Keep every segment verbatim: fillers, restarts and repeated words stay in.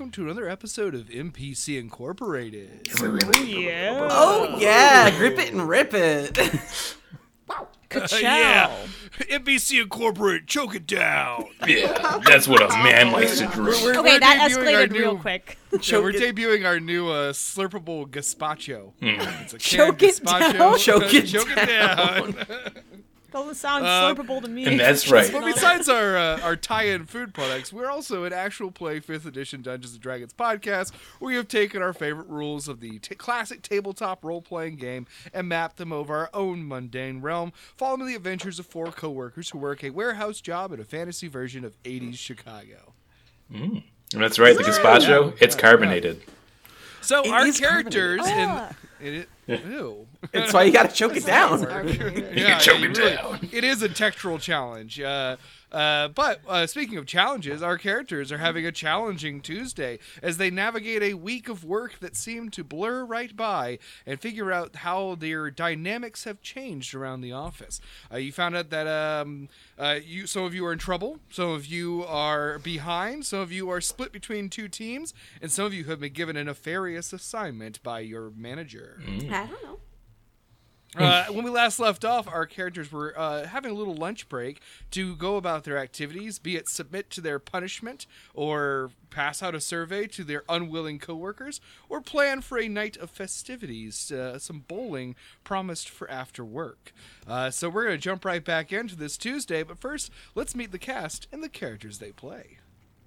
welcome to another episode of N P C Incorporated. Yeah. Oh yeah, grip it and rip it. Wow. Uh, yeah, N P C Incorporated, choke it down. Yeah, that's what a man likes to drink. We're, Okay, we're that debuting escalated our new- real quick. Yeah, we're it- debuting our new uh, slurpable gazpacho. Mm. It's a Choke canned it gazpacho. down. Choke it choke it down. down. Doesn't sound Uh, slurpable to me. And that's right. But besides our uh, our tie-in food products, we're also an actual play fifth edition Dungeons and Dragons podcast where we have taken our favorite rules of the t- classic tabletop role-playing game and mapped them over our own mundane realm, following the adventures of four co-workers who work a warehouse job in a fantasy version of eighties Chicago. Mm. And that's right, the gazpacho, it's carbonated. So It our is characters Ah. in it, ew. That's why you gotta choke it down. Yeah, choke it it really- down. It is a textural challenge. Uh, uh, but uh, speaking of challenges, our characters are having a challenging Tuesday as they navigate a week of work that seemed to blur right by and figure out how their dynamics have changed around the office. Uh, you found out that um, uh, you, some of you are in trouble, some of you are behind, some of you are split between two teams, and some of you have been given a nefarious assignment by your manager. Mm. I don't know. Uh, when we last left off, our characters were uh, having a little lunch break to go about their activities, be it submit to their punishment, or pass out a survey to their unwilling coworkers, or plan for a night of festivities, uh, some bowling promised for after work. Uh, so we're going to jump right back into this Tuesday, but first, let's meet the cast and the characters they play.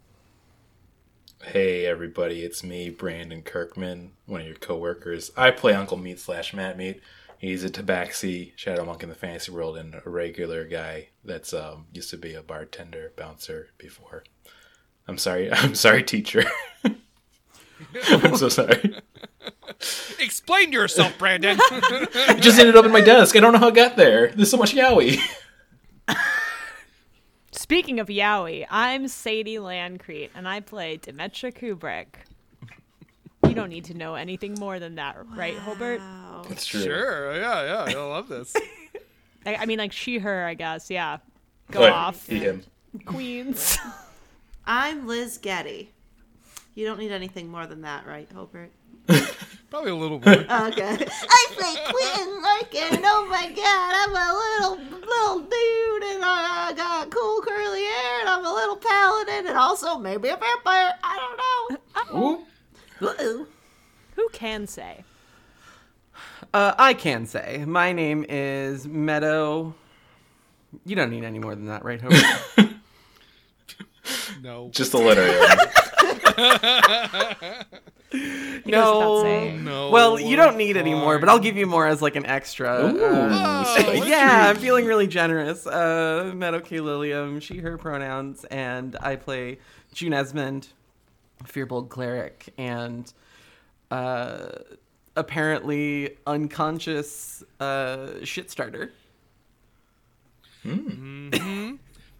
Hey everybody, it's me, Brandon Kirkman, one of your coworkers. I play Uncle Meat slash Matt Meat. He's a tabaxi shadow monk in the fantasy world and a regular guy that's um, used to be a bartender, bouncer before. I'm sorry, I'm sorry, teacher. I'm so sorry. Explain yourself, Brandon! It just ended up in my desk. I don't know how it got there. There's so much yaoi. Speaking of yaoi, I'm Sadie Landcrete, and I play Demetra Kubrick. You don't need to know anything more than that, right, Hobart? That's true. Sure, yeah, yeah, I love this. I, I mean, like she, her, I guess. Yeah. Go But off, he, him. Queens. I'm Liz Getty. You don't need anything more than that, right, Hobart? Probably a little more. Okay. I play Quentin Larkin. Oh my god, I'm a little little dude, and I got cool curly hair, and I'm a little paladin, and also maybe a vampire. I don't know. Ooh. Uh-oh. Who can say? Uh, I can say my name is Meadow. You don't need any more than that, right, Hobart? No. Just a letter. He goes without no. saying. No. Well, you don't need any more, fine. but I'll give you more as like an extra. Ooh. Uh, Oh, yeah, I'm feeling really generous. Uh, Meadow K. Lilium, she, her pronouns, and I play June Esmond, Fearbold Cleric, and uh, apparently unconscious uh, shit starter. Mm-hmm.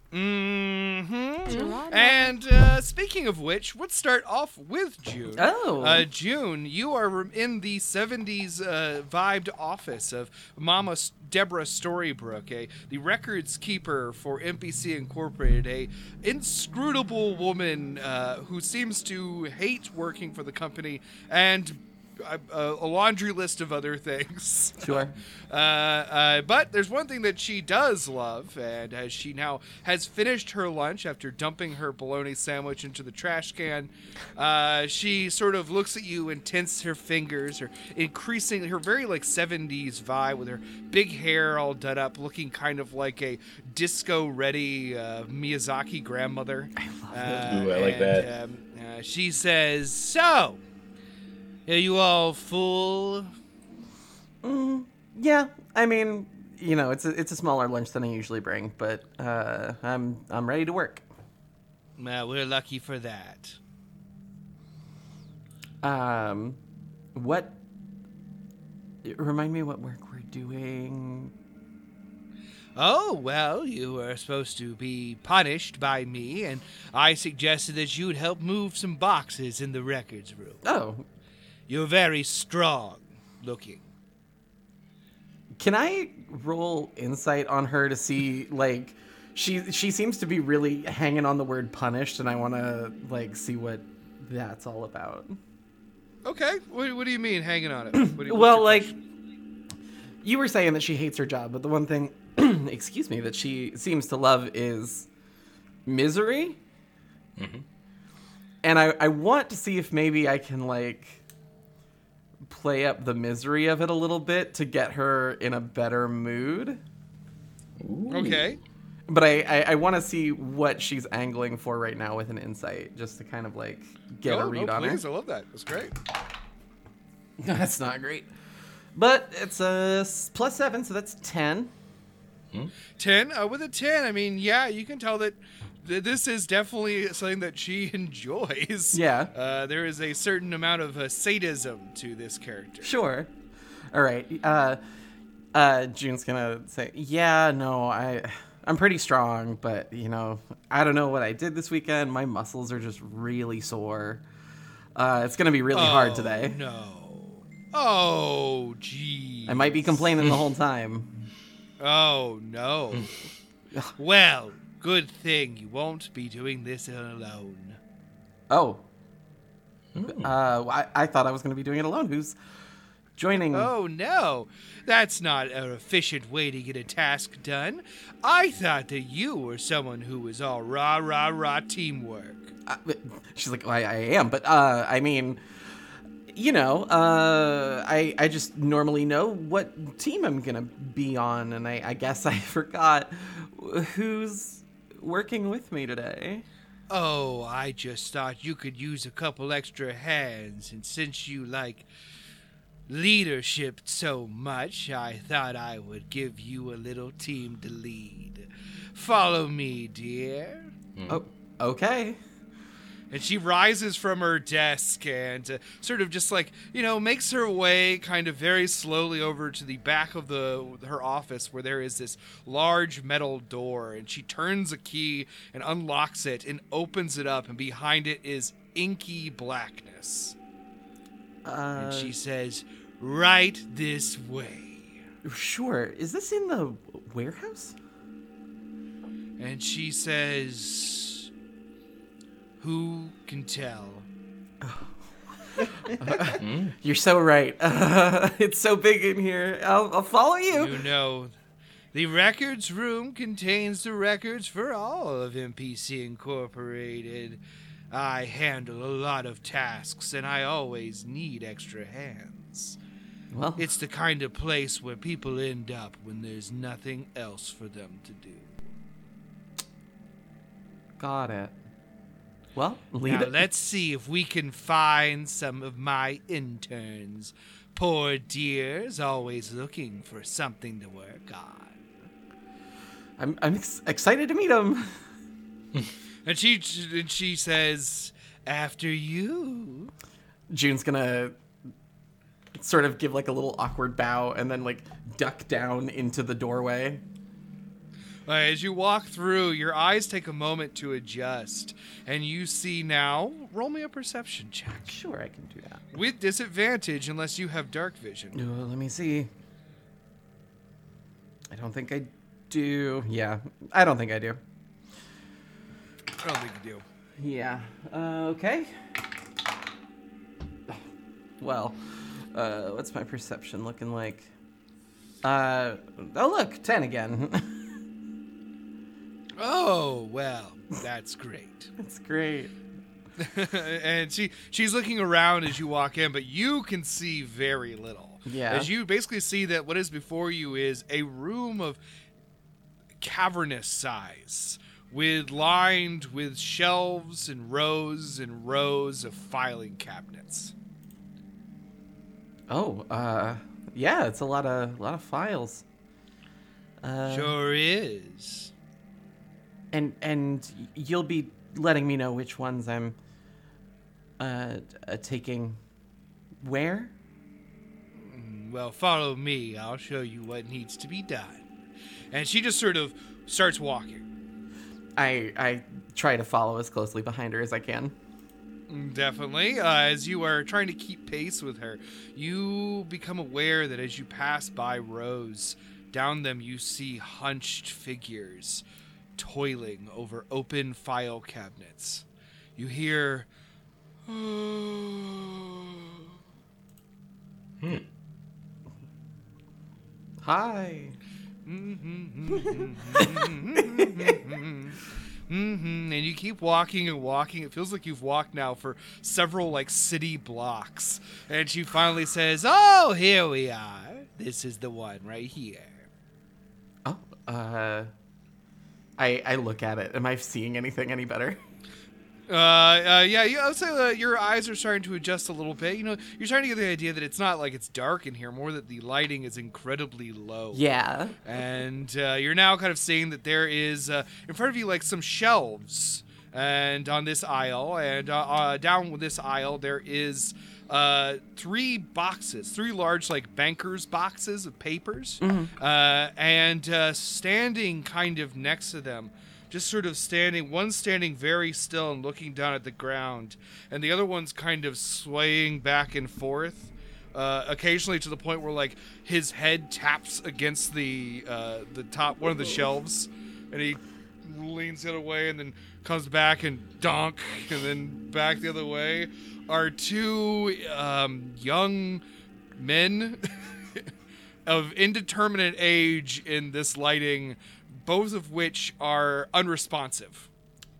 And uh, speaking of which, let's start off with June. Oh. Uh, June, you are in the seventies uh, vibed office of Mama S- Deborah Storybrook, a, the records keeper for N P C Incorporated, a inscrutable woman uh, who seems to hate working for the company and a, a laundry list of other things. Sure. Uh, uh, but there's one thing that she does love, and as she now has finished her lunch after dumping her bologna sandwich into the trash can, uh, she sort of looks at you and tenses her fingers, her increasing her very like seventies vibe with her big hair all done up, looking kind of like a disco-ready uh, Miyazaki grandmother. I love it. Ooh, I like that. Um, uh, she says, "So, are you all full?" Mm, yeah, I mean, you know, it's a, it's a smaller lunch than I usually bring, but uh, I'm I'm ready to work. Well, we're lucky for that. Um, what? Remind me what work we're doing. Oh, well, you were supposed to be punished by me, and I suggested that you'd help move some boxes in the records room. Oh, You're very strong looking. can I roll insight on her to see, like, she she seems to be really hanging on the word punished, and I want to, like, see what that's all about. Okay. What, what do you mean hanging on it? What do you, what's Well, your like, question? you were saying that she hates her job, but the one thing, excuse me, that she seems to love is misery. Mhm. And I, I want to see if maybe I can, like, play up the misery of it a little bit to get her in a better mood. Ooh. Okay. But I, I, I want to see what she's angling for right now with an insight, just to kind of, like, get oh, a read no, on please. her. I love that. That's great. That's not great. But it's a s- plus seven, so that's ten. ten. Uh, with a ten, I mean, yeah, you can tell that th- this is definitely something that she enjoys. Yeah. Uh, there is a certain amount of uh, sadism to this character. Sure. All right. Uh, uh, June's gonna say, "Yeah, no, I, I'm pretty strong, but you know, I don't know what I did this weekend. My muscles are just really sore. Uh, it's gonna be really hard Oh, today. No. Oh, gee. I might be complaining the whole time. Oh, no. Well, good thing you won't be doing this alone. Oh. Uh, I, I thought I was gonna be doing it alone. Who's joining? Oh, no. That's not an efficient way to get a task done. I thought that you were someone who was all rah, rah, rah teamwork. Uh, she's like, well, I, I am, but uh, I mean, you know, uh, I I just normally know what team I'm gonna be on, and I, I guess I forgot who's working with me today. Oh, I just thought you could use a couple extra hands, and since you like leadership so much, I thought I would give you a little team to lead. Follow me, dear. Oh, okay. And she rises from her desk and uh, sort of just like, you know, makes her way kind of very slowly over to the back of the her office where there is this large metal door. And she turns a key and unlocks it and opens it up. And behind it is inky blackness. Uh, And she says, right this way. sure. Is this in the warehouse? And she says, who can tell? You're so right. Uh, it's so big in here. I'll, I'll follow you. You know, the records room contains the records for all of M P C Incorporated. I handle a lot of tasks, and I always need extra hands. Well, It's the kind of place where people end up when there's nothing else for them to do. got it. Well, lead Now, it. let's see if we can find some of my interns. Poor dear's always looking for something to work on. I'm I'm ex- excited to meet him. And she and she says, "After you." June's gonna sort of give like a little awkward bow and then like duck down into the doorway. Uh, as you walk through, your eyes take a moment to adjust, and you see now. Roll me a perception check Sure, I can do that. with disadvantage, unless you have dark vision. Uh, let me see. I don't think I do. Yeah, I don't think I do. I don't think you do. Yeah. Uh, okay. Well, uh, what's my perception looking like? Uh, oh look, ten again. Oh well, that's great. It's great. And she she's looking around as you walk in, but you can see very little. Yeah. As you basically see that what is before you is a room of cavernous size, with lined with shelves and rows and rows of filing cabinets. Oh, uh, yeah, it's a lot of a lot of files. Uh, Sure is. And and you'll be letting me know which ones I'm uh, uh taking where? Well, follow me. I'll show you what needs to be done. And she just sort of starts walking. I I try to follow as closely behind her as I can. Definitely. Uh, as you are trying to keep pace with her, you become aware that as you pass by rows, down them you see hunched figures toiling over open file cabinets. You hear, Hmm. Hi. Mm-hmm. And you keep walking and walking. It feels like you've walked now for several like city blocks. And she finally says, "Oh, here we are. This is the one right here." Oh, uh, I I look at it. Am I seeing anything any better? Uh, uh, yeah, you, I would say uh, your eyes are starting to adjust a little bit. You know, you're starting to get the idea that it's not like it's dark in here, more that the lighting is incredibly low. Yeah. And uh, you're now kind of seeing that there is uh, in front of you like some shelves, and on this aisle, and uh, uh, down this aisle there is uh, three boxes, three large like bankers boxes of papers, Mm-hmm. uh, and uh, standing kind of next to them. Just sort of standing, one standing very still and looking down at the ground, and the other one's kind of swaying back and forth, uh, occasionally to the point where like his head taps against the uh, the top one of the shelves, and he leans the other way and then comes back and donk, and then back the other way. Are two um, young men of indeterminate age in this lighting, both of which are unresponsive.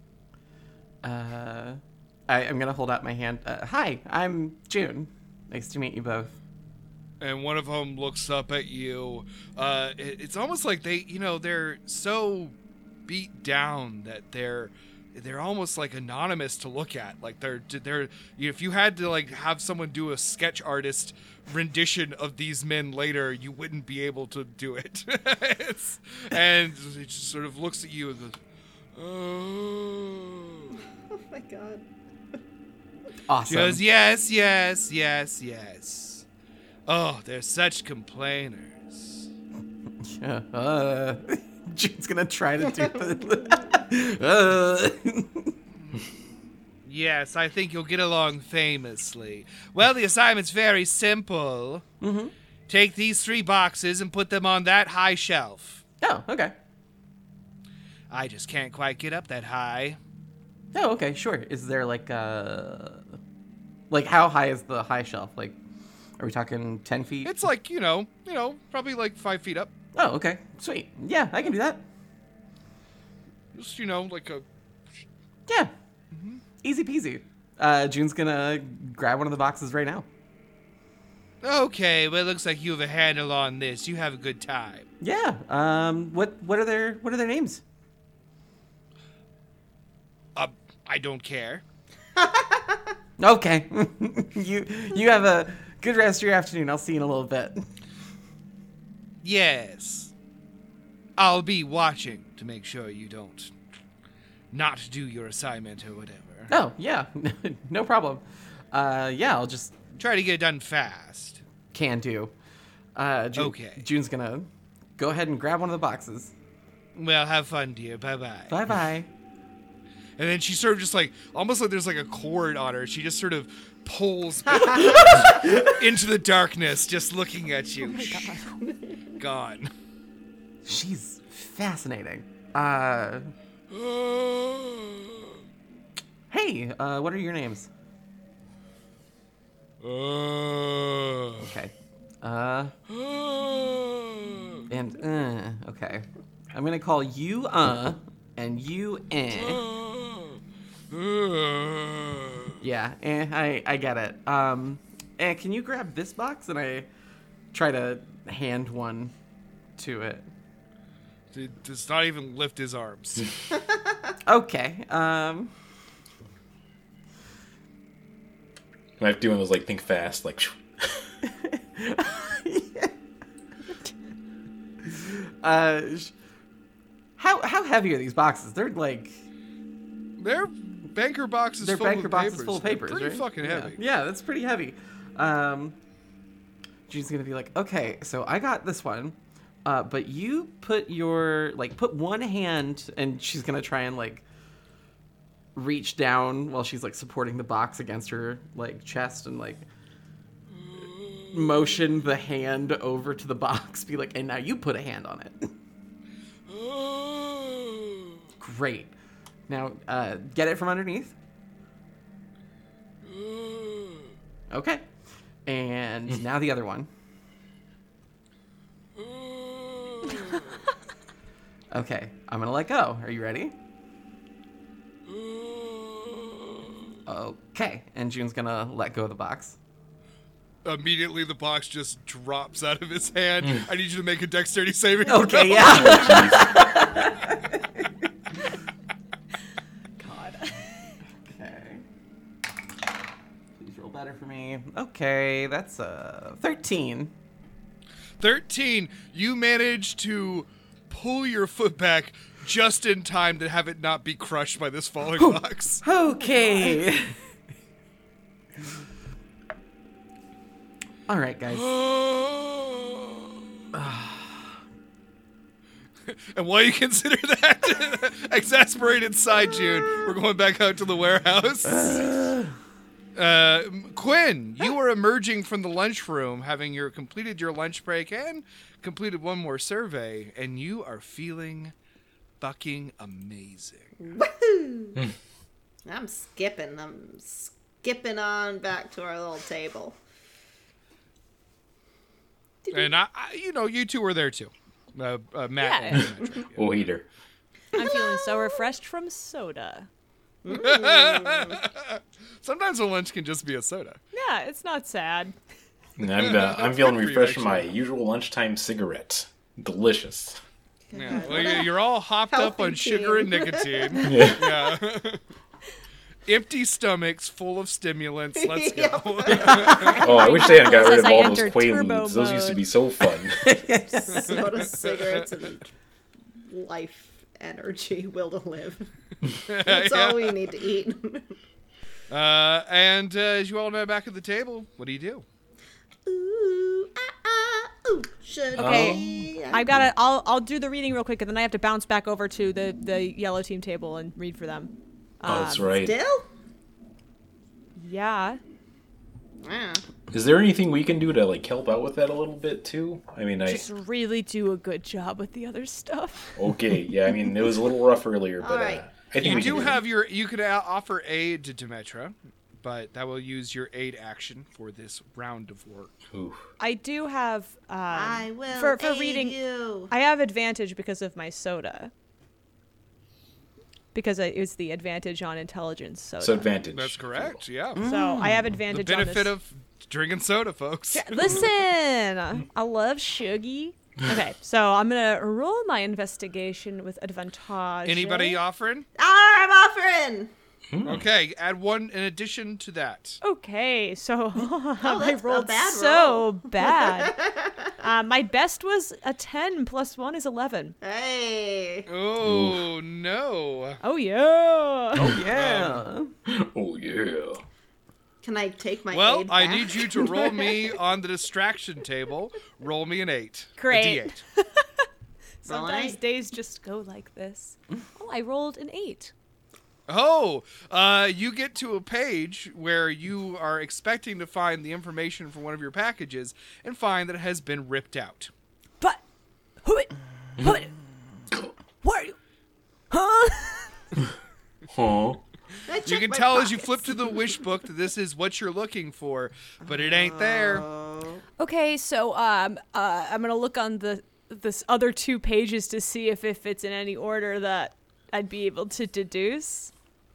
Uh, I, I'm gonna hold out my hand. Uh, hi, I'm June. Nice to meet you both. And one of them looks up at you. Uh, it, it's almost like they, you know, they're so beat down that they're they're almost like anonymous to look at. Like they're they're if you had to like have someone do a sketch artist rendition of these men later, you wouldn't be able to do it. It's, and it just sort of looks at you and goes, "Oh." Oh my god. Awesome. She goes, "Yes, yes, yes, yes. Oh, they're such complainers." Yeah, uh, June's gonna try to do the. uh. Yes, I think you'll get along famously. Well, the assignment's very simple. Mm-hmm. Take these three boxes and put them on that high shelf. Oh, okay. I just can't quite get up that high. Oh, okay, sure. Is there like uh like how high is the high shelf? Like, are we talking ten feet? It's like, you know, you know, probably like five feet up. Oh, okay, sweet. Yeah, I can do that. Just, you know, like a... Yeah, easy peasy. Uh, June's gonna grab one of the boxes right now. Okay, well, it looks like you have a handle on this. You have a good time. Yeah. Um. What What are their What are their names? Uh, I don't care. Okay. you You have a good rest of your afternoon. I'll see you in a little bit. Yes. I'll be watching to make sure you don't not do your assignment or whatever. Oh yeah, no problem. Uh, yeah, I'll just Try to get it done fast. can do. Uh, June, Okay. June's gonna go ahead and grab one of the boxes. Well, have fun, dear. Bye-bye. Bye bye. And then she sort of just like, almost like there's like a cord on her. She just sort of pulls into the darkness, just looking at you. Gone. She's fascinating. Uh, hey, uh, what are your names? Okay. Uh, and uh, okay. I'm gonna call you uh, and you eh. Yeah, eh, I I get it. Um, eh, can you grab this box? And I try to hand one to it. It does not even lift his arms. Okay. Um. I have to do one of those like think fast, like. Uh. sh- How how heavy are these boxes? They're like They're banker boxes they're full banker of boxes papers. full of They're papers. pretty right? fucking Yeah. heavy. Yeah, that's pretty heavy. Um. June's gonna be like, okay, so I got this one, uh, but you put your like put one hand, and she's gonna try and like reach down while she's like supporting the box against her like chest and like motion the hand over to the box, be like, and now you put a hand on it. Great. Now uh, get it from underneath. Okay. And now the other one. Okay, I'm gonna let go. Are you ready? Okay, and June's gonna let go of the box. Immediately, the box just drops out of his hand. I need you to make a dexterity saving throw. Okay, yeah. God. Okay. Please roll better for me. Okay, that's uh thirteen. thirteen. You manage to pull your foot back just in time to have it not be crushed by this falling box. Okay. All right, guys. And while you consider that exasperated side, June, we're going back out to the warehouse. Uh, Quinn, you are emerging from the lunchroom, having your completed your lunch break and completed one more survey, and you are feeling fucking amazing. Woohoo! I'm skipping. I'm skipping on back to our little table. And I, I you know, you two were there too, uh, uh, Matt. Yeah. And Demetra, yeah. Oh, heater. I'm feeling so refreshed from soda. Sometimes a lunch can just be a soda. Yeah, it's not sad. And I'm, uh, I'm feeling good for you, refreshed from my actually. usual lunchtime cigarette. Delicious. Yeah, well, you- you're all hopped up Healthy on sugar team. and nicotine. Yeah. Yeah. Empty stomachs full of stimulants. Let's go. Oh, I wish they hadn't got rid Says of I all those enter turbo Quaaludes. Those used to mode. be so fun. Soda, cigarettes, and life energy, will to live. That's all we need to eat. Uh, and uh, as you all know, back at the table, what do you do? Ooh, ah, ah, ooh, should Okay. we? I've got to. I'll I'll do the reading real quick, and then I have to bounce back over to the the yellow team table and read for them. Oh, that's Um, right. Still? Yeah. Yeah. Is there anything we can do to like help out with that a little bit too? I mean, I Just really do a good job with the other stuff. okay, yeah. I mean, it was a little rough earlier, but Alright. uh, I think You we do can have your. You could uh, offer aid to Demetra, but that will use your aid action for this round of work. Oof. I do have. Um, I will for for aid reading. you. I have advantage because of my soda. Because it was the advantage on intelligence soda. So advantage. That's correct. Yeah. So I have The advantage benefit on of drinking soda, folks. this. Listen, I love Shuggy. Okay, so I'm gonna roll my investigation with advantage. Anybody offering? I'm offering. Okay, add one in addition to that. Okay, so I that's a rolled bad so bad. uh, my best was a ten plus one is eleven. Hey. Oh no! Oh yeah. Yeah. Oh yeah. Can I take my Well, aid I back? need you to roll me on the distraction table. Roll me an eight. Great. A D eight. Sometimes eight. days just go like this. Oh, I rolled an eight. Oh, uh, you get to a page where you are expecting to find the information for one of your packages and find that it has been ripped out. But who it? Who it? Where are you? Huh? Huh. I You checked can my tell as you pockets. flip to the wish book that this is what you're looking for, but it ain't there. Okay, so um, uh, I'm gonna look on the this other two pages to see if if it's in any order that I'd be able to deduce.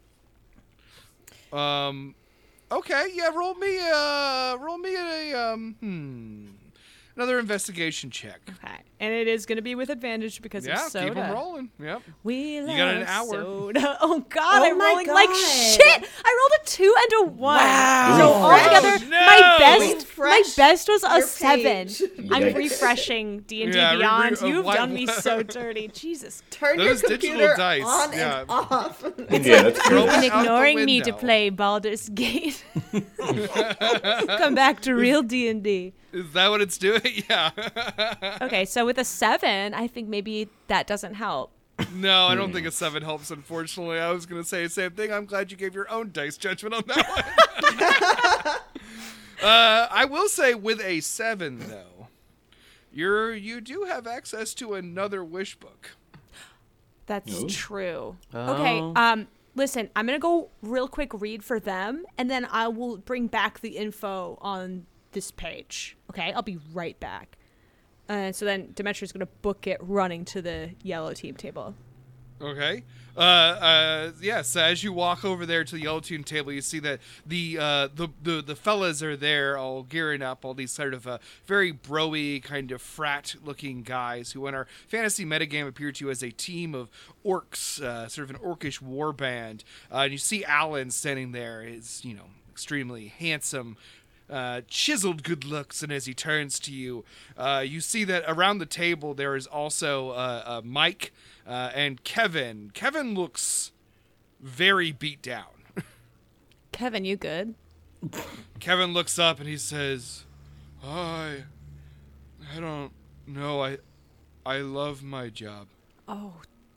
Um, okay, yeah, roll me, uh, roll me a, um, hmm, another investigation check. Okay, and it is gonna be with advantage because Yeah, of soda. keep them rolling. Yep. We love got an hour. soda. Oh God, Oh I'm my rolling like God. shit. I rolled a two and a one. Wow. So Refresh. altogether, No. my best, Refresh my best was a your seven. page. I'm Yikes. refreshing D and D Yeah, re- re- Beyond. uh, You've why- done me so dirty. Jesus. Turn Those your digital computer dice, on yeah. and off. Yeah, that's Roll good. it Been out the ignoring me to window. play Baldur's Gate. Come back to real D and D. Is that what it's doing? Yeah. Okay, so with a seven, I think maybe that doesn't help. No, I don't think a seven helps, unfortunately. I was going to say the same thing. I'm glad you gave your own dice judgment on that one. uh, I will say with a seven, though, you're, you do have access to another wish book. That's Ooh. true. Oh. Okay, um, Listen, I'm going to go real quick read for them, and then I will bring back the info on this page. Okay? I'll be right back. Uh, so then Demetrius is going to book it running to the yellow team table. Okay. Uh, uh, yes. As you walk over there to the yellow team table, you see that the uh, the, the the fellas are there, all gearing up. All these sort of uh, very bro-y kind of frat-looking guys who, in our fantasy metagame, appear to you as a team of orcs, uh, sort of an orcish war band. Uh, and you see Alan standing there, is you know extremely handsome. Uh, chiseled good looks, and as he turns to you, uh, you see that around the table there is also uh, uh, Mike uh, and Kevin. Kevin looks very beat down. Kevin, you good? Kevin looks up and he says, "I, I don't know. I, I love my job." Oh,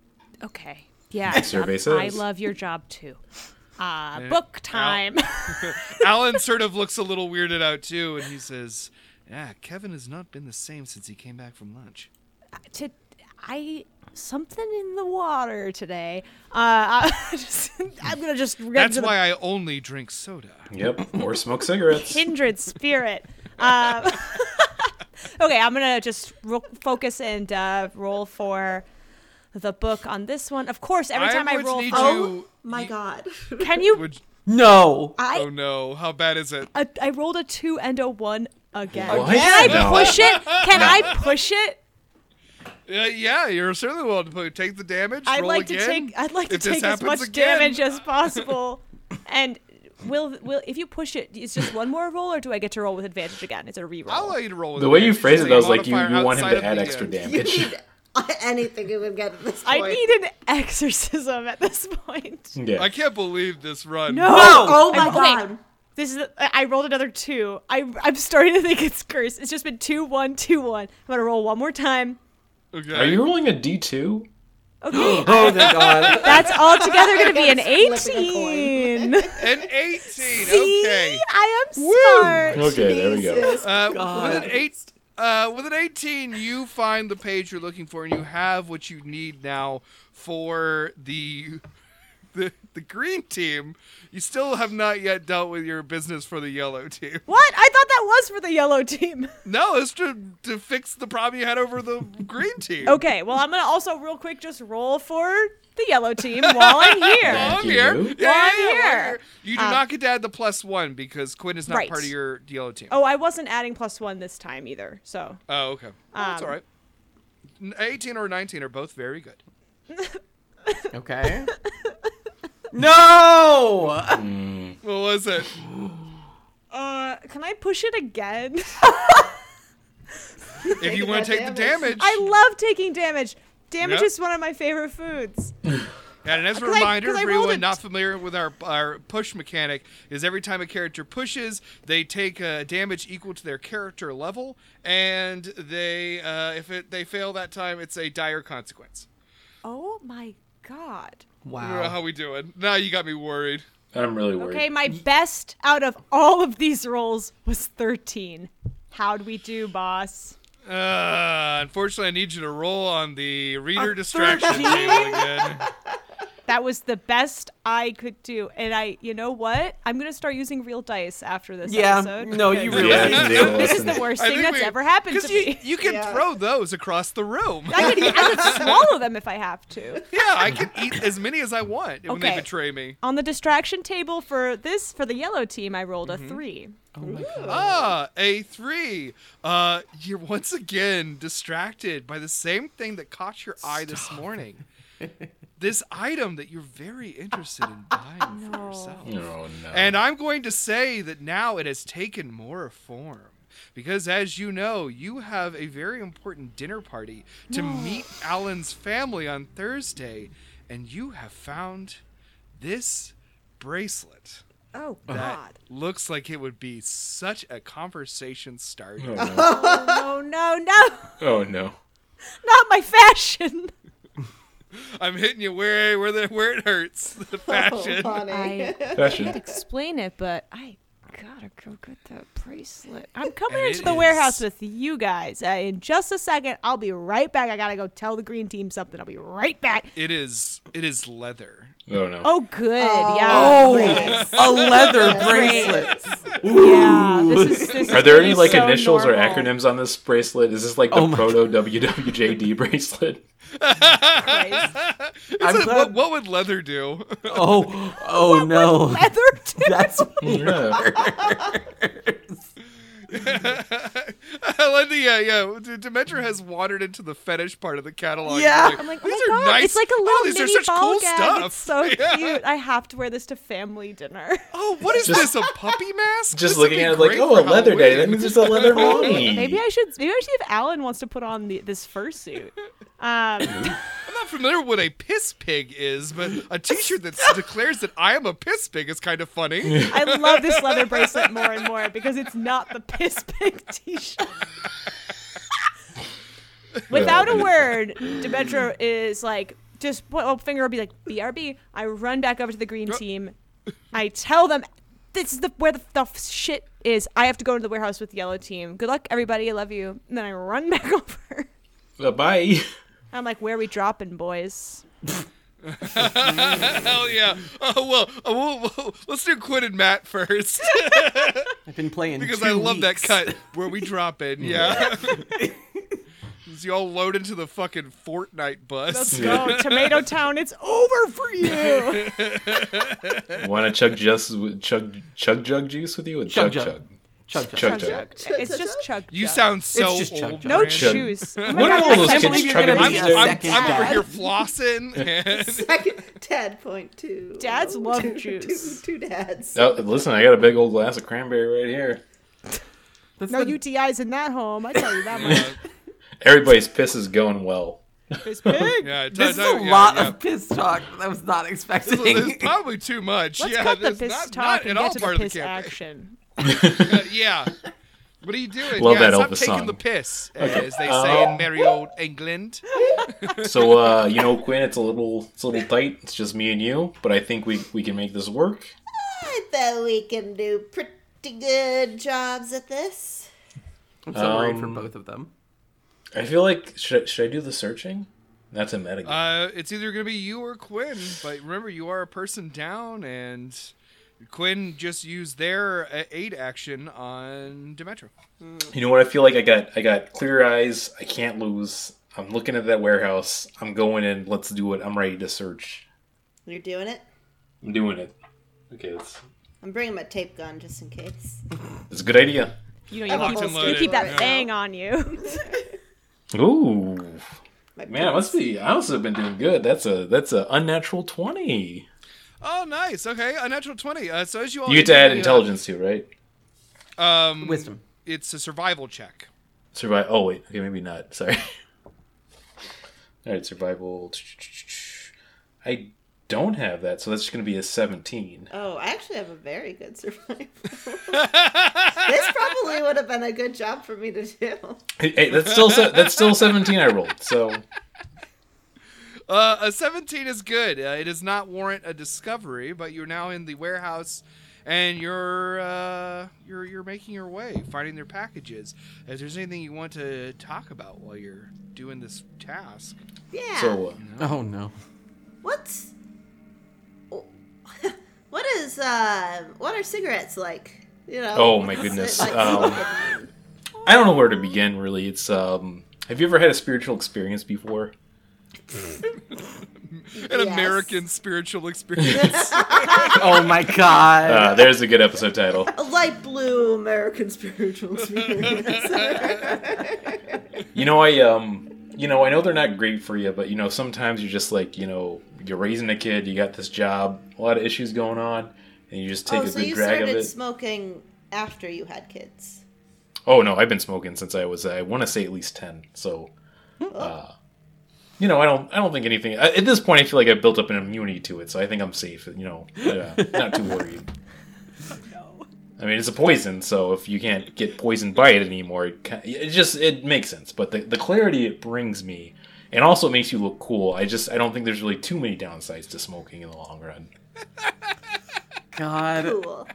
okay. Yeah, Survey um, says. I love your job too. Uh, Yeah. book time. Alan sort of looks a little weirded out too, and he says, "Yeah, Kevin has not been the same since he came back from lunch." to I something in the water today. Uh, I just, I'm gonna just get That's to the why I only drink soda. Yep, or smoke cigarettes. kindred spirit. Uh, okay, I'm gonna just ro- focus and uh, roll for the book on this one. Of course, every time I, would roll, need for, Oh you- my you- god. can you? Would, No. I oh no, how bad is it? I, I rolled a two and a one again. What? Can I No. push it? Can I push it? Uh, yeah, you're certainly willing to put, take the damage. I'd roll like to again. take. I'd like to If this take as happens much again. damage as possible. And will will if you push it, it's just one more roll, or do I get to roll with advantage again? It's a reroll. I'll allow you to roll. With The way you advantage. phrase it, It's a though, is like you, modifier you want him outside to of add the, extra uh, You damage. need anything you would get at this I point. need an exorcism at this point. Yeah. I can't believe this run. No. Oh my I'm- okay, god. This is. I I rolled another two. I I'm starting to think it's cursed. It's just been two one two one. I'm gonna roll one more time. Okay. Are you rolling a D two? Okay. Oh, thank God. That's altogether going to be an Flipping a coin. eighteen. An eighteen. See? Okay. I am smart. Okay, there we go. Jesus Uh, God. with an eight, uh, with an eighteen, you find the page you're looking for, and you have what you need now for the the the green team. You still have not yet dealt with your business for the yellow team. What? I thought that was for the yellow team. No, it's to to fix the problem you had over the green team. Okay, well, I'm going to also real quick just roll for the yellow team while I'm here. Well, I'm Thank here. you. Yeah, Well, I'm yeah, yeah, here. we're here. You do Um, not get to add the plus one because Quinn is not Right. part of your yellow team. Oh, I wasn't adding plus one this time either, so. Oh, okay. Well, that's Um, all right. N- eighteen or nineteen are both very good. Okay. No. What was it? Uh, can I push it again? If you want to that take the damage. damage. I love taking damage. Damage Yeah. is one of my favorite foods. Yeah, and as a 'Cause I- reminder, 'cause I rolled everyone it- not familiar with our our push mechanic is every time a character pushes, they take uh, damage equal to their character level, and they uh, if it they fail that time, it's a dire consequence. Oh my god. Uh, Wow. How we doing? Now you got me worried. I'm really worried. Okay, my best out of all of these rolls was thirteen. How'd we do, boss? Uh, unfortunately, I need you to roll on the reader A distraction thirteen? table again. That was the best I could do. And I, you know what? I'm going to start using real dice after this Yeah, episode. no, you because really Yeah, need they to. will This is listen. the worst I thing think that's we- ever happened to you, me. you can Yeah. throw those across the room. I could, I could swallow them if I have to. Yeah, I can eat as many as I want when they Okay. betray me. On the distraction table for this, for the yellow team, I rolled a three. Oh my God. Ah, a three. Uh, you're once again distracted by the same thing that caught your eye this morning. This item that you're very interested in buying for No. yourself. Oh, no. And I'm going to say that now it has taken more form. Because as you know, you have a very important dinner party to meet Alan's family on Thursday, and you have found this bracelet. Oh, That God. looks like it would be such a conversation starter. Oh, no. Oh, no, no, no. Oh, no. Not my fashion. I'm hitting you where where the where it hurts. The fashion. Oh, honey. I Fashion. can't explain it, but I gotta go get that bracelet. I'm coming And into it the warehouse is- with you guys. Uh, in just a second, I'll be right back. I gotta go tell the green team something. I'll be right back. It is it is leather. Oh no. Oh, good. Oh. Yeah. Oh, Yes. a leather Great. bracelet. Yeah. This is. This Are is there gonna any be like so initials normal. or acronyms on this bracelet? Is this like the Oh my proto W W J D bracelet? Christ. It's I'm a- glad- what, what would leather do? Oh, oh no. Leather too. That's Yeah. I like the yeah yeah. D- Demetra has wandered into the fetish part of the catalog. Yeah. Like, I'm like, oh these my are god, nice. it's like a Oh, little these mini are such ball cool gag. stuff. It's so Yeah. cute. I have to wear this to family dinner. Oh, what is Just- this? A puppy mask? Just This would looking be at it like, great oh, a for leather day. That Halloween. means it's a leather pony. Maybe I should. Maybe I should see if Alan wants to put on the, this fursuit. Um, I'm not familiar with what a piss pig is, but a T-shirt that declares that I am a piss pig is kind of funny. I love this leather bracelet more and more because it's not the piss pig T-shirt. Without a word, Demetra is like, just put a finger will be like, B R B. I run back over to the green team. I tell them, this is the where the, the shit is. I have to go to the warehouse with the yellow team. Good luck, everybody. I love you. And then I run back over. Uh, bye. I'm like, where are we dropping, boys? Hell yeah! Oh well, uh, we'll, we'll, let's do Quinn and Matt first I've been playing because two I love that weeks. cut where we drop in. Yeah. As you all load into the fucking Fortnite bus. Let's go. Tomato Town, it's over for you. Want to chug just with chug chug jug juice with you? With Chug chug jug. chug. Chug, chug. Chug Chug chug. jug. It's just chug You jug. sound so just chug old. jug. No Brandon. Chug. juice. Oh What my are God, all I those can't kids believe you're chugging gonna I'm, be these a days? I'm, second I'm over dad. here flossing. And Second, ten point two. Dads love two, juice. Two, two dads. Oh, listen, I got a big old glass of cranberry right here. That's No the- U T Is in that home. I tell you that much. Everybody's piss is going well. It's big. yeah, t- This is t- a yeah, lot yeah. of piss talk that I was not This expecting. is, this is probably too much. Let's yeah, cut the this piss not, talk not and at get all to part the of piss the campaign. action. Uh, yeah. What are you doing? Love yeah, that stop Elvis taking song. the piss, Okay. as they say Uh, in merry old England. So, uh, you know, Quinn, it's a little, it's a little tight. It's just me and you, but I think we we can make this work. I bet we can do pretty good jobs at this. I'm so worried for Um, both of them. I feel like should I, should I do the searching? That's a meta game. Uh, it's either going to be you or Quinn, but remember, you are a person down, and Quinn just used their uh, aid action on Demetra. You know what? I feel like I got I got clear eyes. I can't lose. I'm looking at that warehouse. I'm going in. Let's do it. I'm ready to search. You're doing it? I'm doing it. Okay, that's I'm bringing my tape gun just in case. that's a good idea. You know, you I'm keep, almost you loaded. keep that Yeah. thing on you. Ooh, My man, I must be. I must have been doing good. That's a that's a unnatural twenty. Oh, nice. Okay, a natural twenty. Uh, so as you all You get to add uh, intelligence too, right? Um, Wisdom. It's a survival check. Survive. Oh wait. Okay, maybe not. Sorry. All right, survival. I don't have that, so that's just going to be a seventeen. Oh, I actually have a very good survival. This probably would have been a good job for me to do. Hey, hey, that's still se- that's still seventeen I rolled. So Uh, a seventeen is good. Uh, it does not warrant a discovery, but you're now in the warehouse, and you're uh, you're you're making your way, finding their packages. If there's anything you want to talk about while you're doing this task, Yeah. so uh, Oh no. What's what is uh what are cigarettes like? You know. Oh, my what's goodness. it like Um, smoking? I don't know where to begin. Really, it's um. Have you ever had a spiritual experience before? an Yes. American spiritual experience. Oh my god. Uh, there's a good episode title. A light blue American spiritual experience. You know, I um, you know, I know they're not great for you, but you know, sometimes you're just like, you know, you're raising a kid, you got this job, a lot of issues going on, and you just take Oh, a so good you drag of started it. smoking after you had kids. Oh no, I've been smoking since I was, I want to say at least ten. So, uh, you know, I don't, I don't think anything. At this point, I feel like I've built up an immunity to it, so I think I'm safe. You know, uh, not too worried. I mean, it's a poison, so if you can't get poisoned by it anymore, it, ki- it just it makes sense. But the the clarity it brings me, and also makes you look cool. I just I don't think there's really too many downsides to smoking in the long run. God. Cool.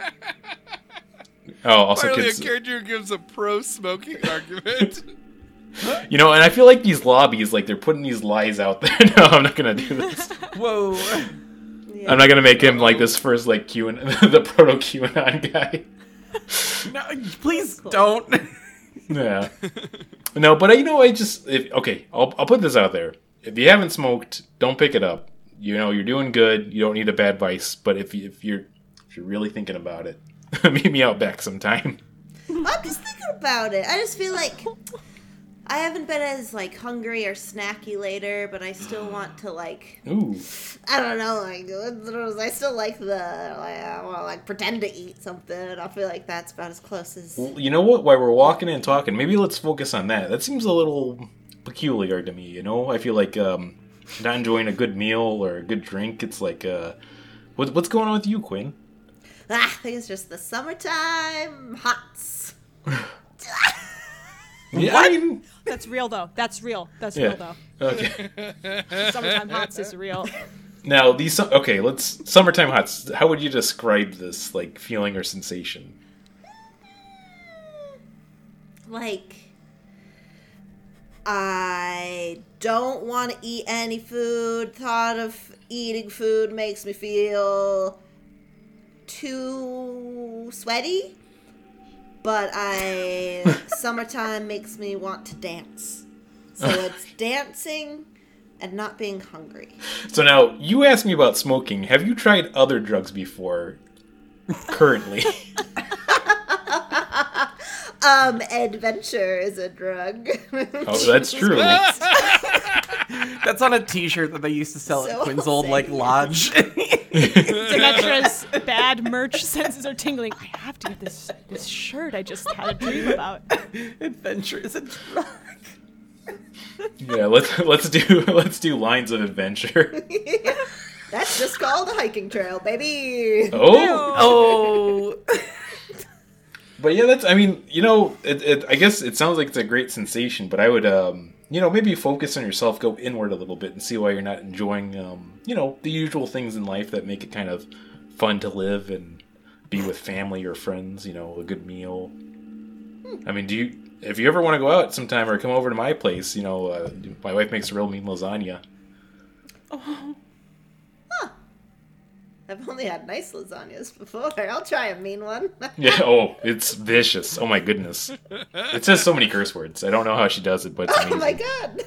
Oh, also Finally, kids. a character who gives a pro-smoking argument. You know, and I feel like these lobbies, like they're putting these lies out there. No, I'm not gonna do this. Whoa. Yeah. I'm not gonna make him like this first like Q and the proto QAnon guy. No, please don't. Yeah. No, but I, you know, I just if, okay. I'll I'll put this out there. If you haven't smoked, don't pick it up. You know, you're doing good. You don't need a bad vice. But if you, if you're if you're really thinking about it, meet me out back sometime. I'm just thinking about it. I just feel like I haven't been as like hungry or snacky later, but I still want to like Ooh. I don't know, like I still like the like, I want to like pretend to eat something. I feel like that's about as close as. Well, you know what? While we're walking and talking, maybe let's focus on that. That seems a little peculiar to me. You know, I feel like um, not enjoying a good meal or a good drink. It's like, uh, what, what's going on with you, Quinn? Ah, I think it's just the summertime hots. Yeah, I mean, That's real though. That's real. That's yeah. real though. Okay. Summertime hots is real. Now these. su- Okay, let's summertime hots. How would you describe this, like feeling or sensation? Like, I don't want to eat any food. Thought of eating food makes me feel too sweaty. But I summertime makes me want to dance. So it's dancing and not being hungry. So now you asked me about smoking. Have you tried other drugs before? Currently. Um, adventure is a drug. Oh, that's true. That's on a T-shirt that they used to sell So at Quinn's old like insane. lodge. Demetra's bad merch senses are tingling. I have to get this this shirt I just had a dream about. Adventure is a drug. Yeah, let's let's do let's do lines of adventure. That's just called a hiking trail, baby. Oh, Oh. but yeah, that's. I mean, you know, it, it. I guess it sounds like it's a great sensation, but I would, um, you know, maybe focus on yourself, go inward a little bit, and see why you're not enjoying, um, you know, the usual things in life that make it kind of fun to live and be with family or friends. You know, a good meal. I mean, do you? If you ever want to go out sometime or come over to my place, you know, uh, my wife makes a real mean lasagna. I've only had nice lasagnas before. I'll try a mean one. Yeah. Oh, it's vicious. Oh my goodness. It says so many curse words. I don't know how she does it, but it's amazing. Oh my god.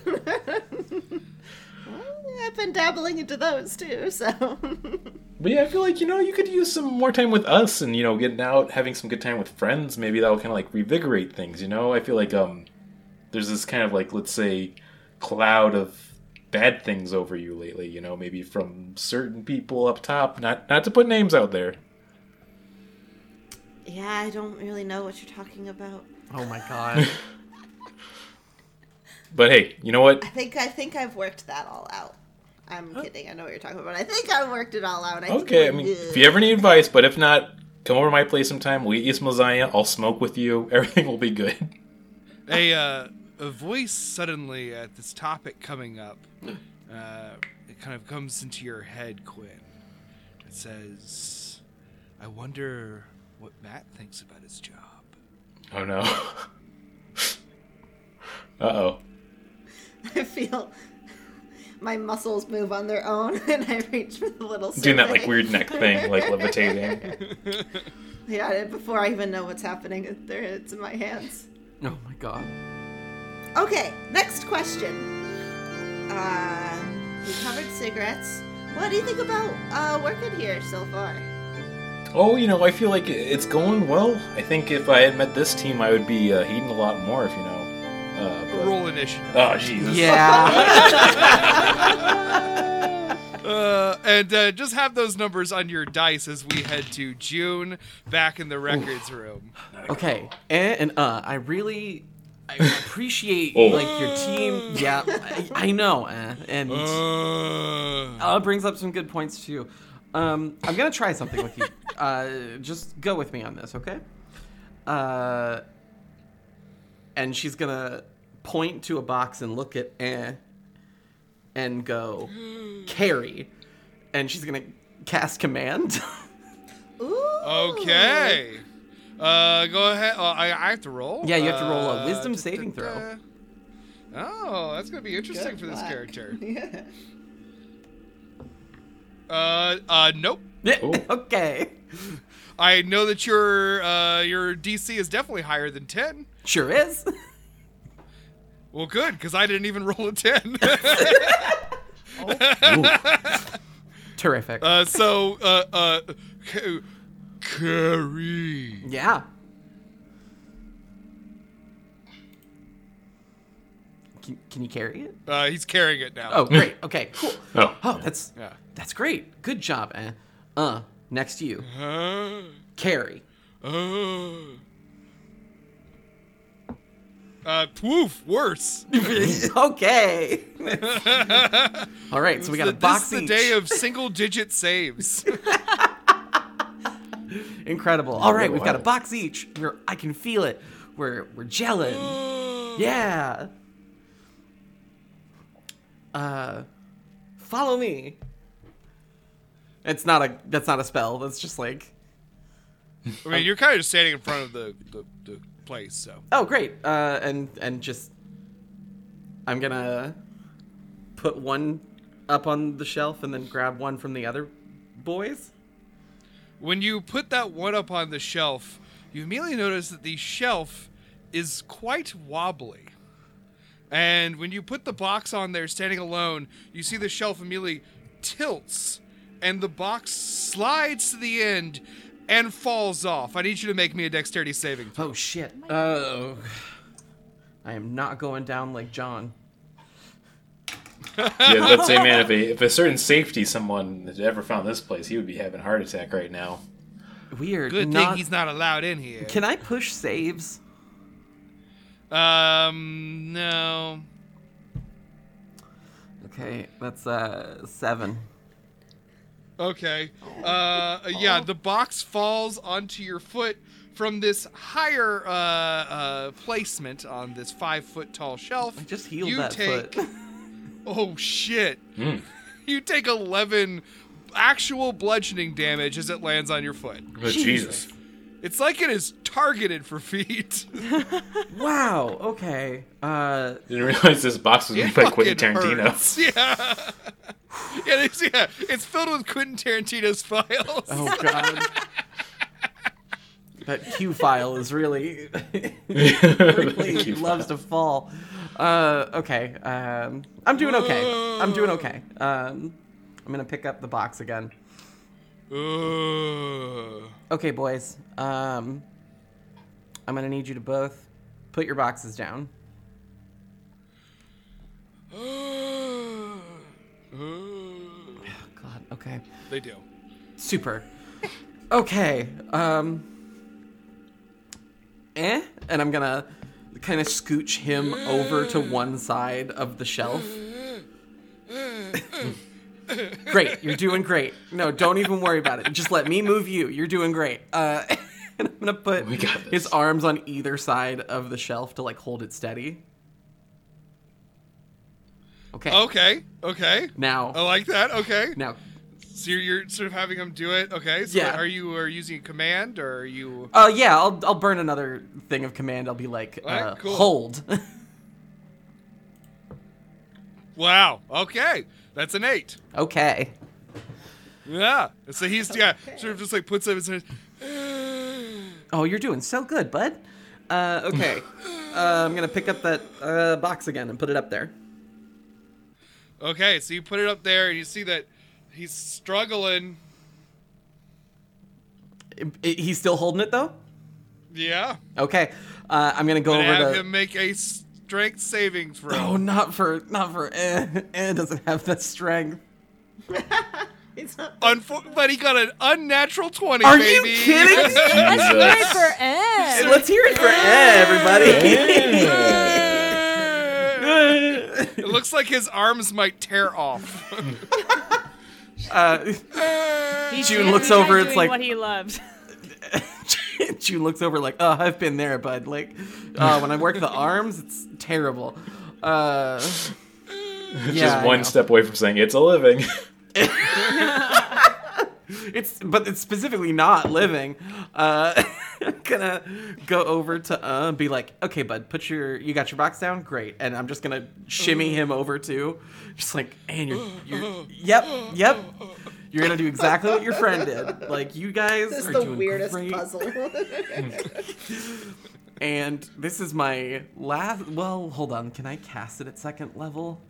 Well, I've been dabbling into those too, so. But yeah, I feel like, you know, you could use some more time with us and, you know, getting out, having some good time with friends. Maybe that'll kind of like revigorate things, you know? I feel like um, there's this kind of like, let's say, cloud of bad things over you lately, you know, maybe from certain people up top. Not not to put names out there. Yeah, I don't really know what you're talking about. Oh my god. But hey, you know what? I think I think I've worked that all out. I'm kidding. I know what you're talking about. I think I worked it all out. I think Okay, I we're mean, good. if you ever need advice, but if not, come over to my place sometime. We'll eat you some lasagna. I'll smoke with you. Everything will be good. a uh, a voice suddenly at this topic coming up, uh, it kind of comes into your head, Quinn. It says, "I wonder what Matt thinks about his job." Oh no. Uh-oh. I feel my muscles move on their own, and I reach for the little. Doing that like survey. weird neck thing, like levitating. Yeah, before I even know what's happening, it- there it's in my hands. Oh my god. Okay, next question. Uh, we covered cigarettes. What do you think about uh, working here so far? Oh, you know, I feel like it's going well. I think if I had met this team, I would be uh, hating a lot more, if you know. Uh, but- Roll initiative. Oh, Jesus. Yeah. Uh, and uh, just have those numbers on your dice as we head to June back in the records room. Okay. And, and uh, I really I appreciate Oh. like your team. Yeah, I, I know. Uh, and Uh, uh, brings up some good points too. Um, I'm gonna try something with you. Uh, just go with me on this, okay? Uh, and she's gonna point to a box and look at eh, and go carry, and she's gonna cast command. Ooh. okay. Uh, go ahead. Uh, I, I have to roll. Yeah, you have to roll a Uh, wisdom da- saving da- throw. da. Oh, that's gonna be interesting Good for this luck. character. Yeah. Uh, uh, nope. Yeah, Ooh. okay. I know that your uh your D C is definitely higher than ten. Sure is. Well, good, because I didn't even roll a ten. Terrific. uh, so, uh, uh, ca- carry. yeah. Can, can you carry it? Uh, he's carrying it now. Oh, great. Okay, cool. Oh. Oh, that's Yeah. that's great. Good job, eh? Uh, next to you. Uh, Carry. uh, uh, woof, worse. Okay. All right, so we got The- a box This is the each. day of single-digit saves. Incredible. All right, we've got a Wow. box each. We're I can feel it. We're we're gelling. Yeah. Uh, follow me. It's not a that's not a spell. That's just like I mean, you're kind of just standing in front of the, the, the place, so. oh great. Uh, and and just I'm gonna put one up on the shelf and then grab one from the other boys. When you put that one up on the shelf, you immediately notice that the shelf is quite wobbly. And when you put the box on there standing alone, you see the shelf immediately tilts and the box slides to the end and falls off. I need you to make me a dexterity saving throw. Oh shit. Oh. I am not going down like John. Yeah, let's say, man, if a, if a certain safety someone had ever found this place, he would be having a heart attack right now. Weird. Good not... thing he's not allowed in here. Can I push saves? Um, no. Okay, that's uh seven. Okay. Uh, yeah, the box falls onto your foot from this higher uh, uh, placement on this five foot tall shelf. I just healed you that take, foot. Oh shit! Mm. You take eleven actual bludgeoning damage as it lands on your foot. But Jesus. It's like it is targeted for feet. Wow. Okay. Uh, Didn't realize this box was It made by Quentin fucking Tarantino. hurts. Yeah. Yeah, it's, yeah, it's filled with Quentin Tarantino's files. oh god. That Q file is really, really Q loves to fall. Uh, okay. Um, I'm doing okay. I'm doing okay. Um, I'm gonna pick up the box again. Ugh. Okay, boys. Um, I'm gonna need you to both put your boxes down. Ugh. God. Okay. They do. Super. Okay. Um. Eh? And I'm gonna kind of scooch him over to one side of the shelf. Great. You're doing great. No, don't even worry about it. Just let me move you. You're doing great. Uh, and I'm gonna put We got this. his arms on either side of the shelf to like hold it steady. Okay. Okay. Okay. Now. I like that. Okay. Now. So you're, you're sort of having him do it. Okay. So Yeah. are you are you using a command or are you? Uh, yeah. I'll I'll burn another thing of command. I'll be like, Alright, uh, cool. hold. Wow. Okay. That's an eight. Okay. Yeah. So he's yeah sort of just like puts up his hand. Oh, you're doing so good, bud. Uh, okay. uh, I'm gonna pick up that uh, box again and put it up there. Okay. So you put it up there and you see that he's struggling. I- I- he's still holding it though. Yeah. Okay. Uh, I'm gonna go And over have to. him make a strength saving throw. Oh, not for not for. Eh, eh doesn't have that strength. It's not. Unfor- but he got an unnatural twenty. Are you baby. kidding? Let's hear it Jesus. for Ed. Let's hear it for eh, everybody. It looks like his arms might tear off. uh, He's June really looks over, it's doing like- what he loved. June looks over like, oh, I've been there, bud. Like, uh, when I work the arms, it's terrible. Uh, yeah, Just I one know. step away from saying it's a living. It's but it's specifically not living. Uh, gonna go over to uh and be like, okay, bud, put your you got your box down, great, and I'm just gonna shimmy him over too, just like, and you're you're yep yep. You're gonna do exactly what your friend did. Like, you guys This is are the doing weirdest great. puzzle. And this is my last. Well, hold on. Can I cast it at second level?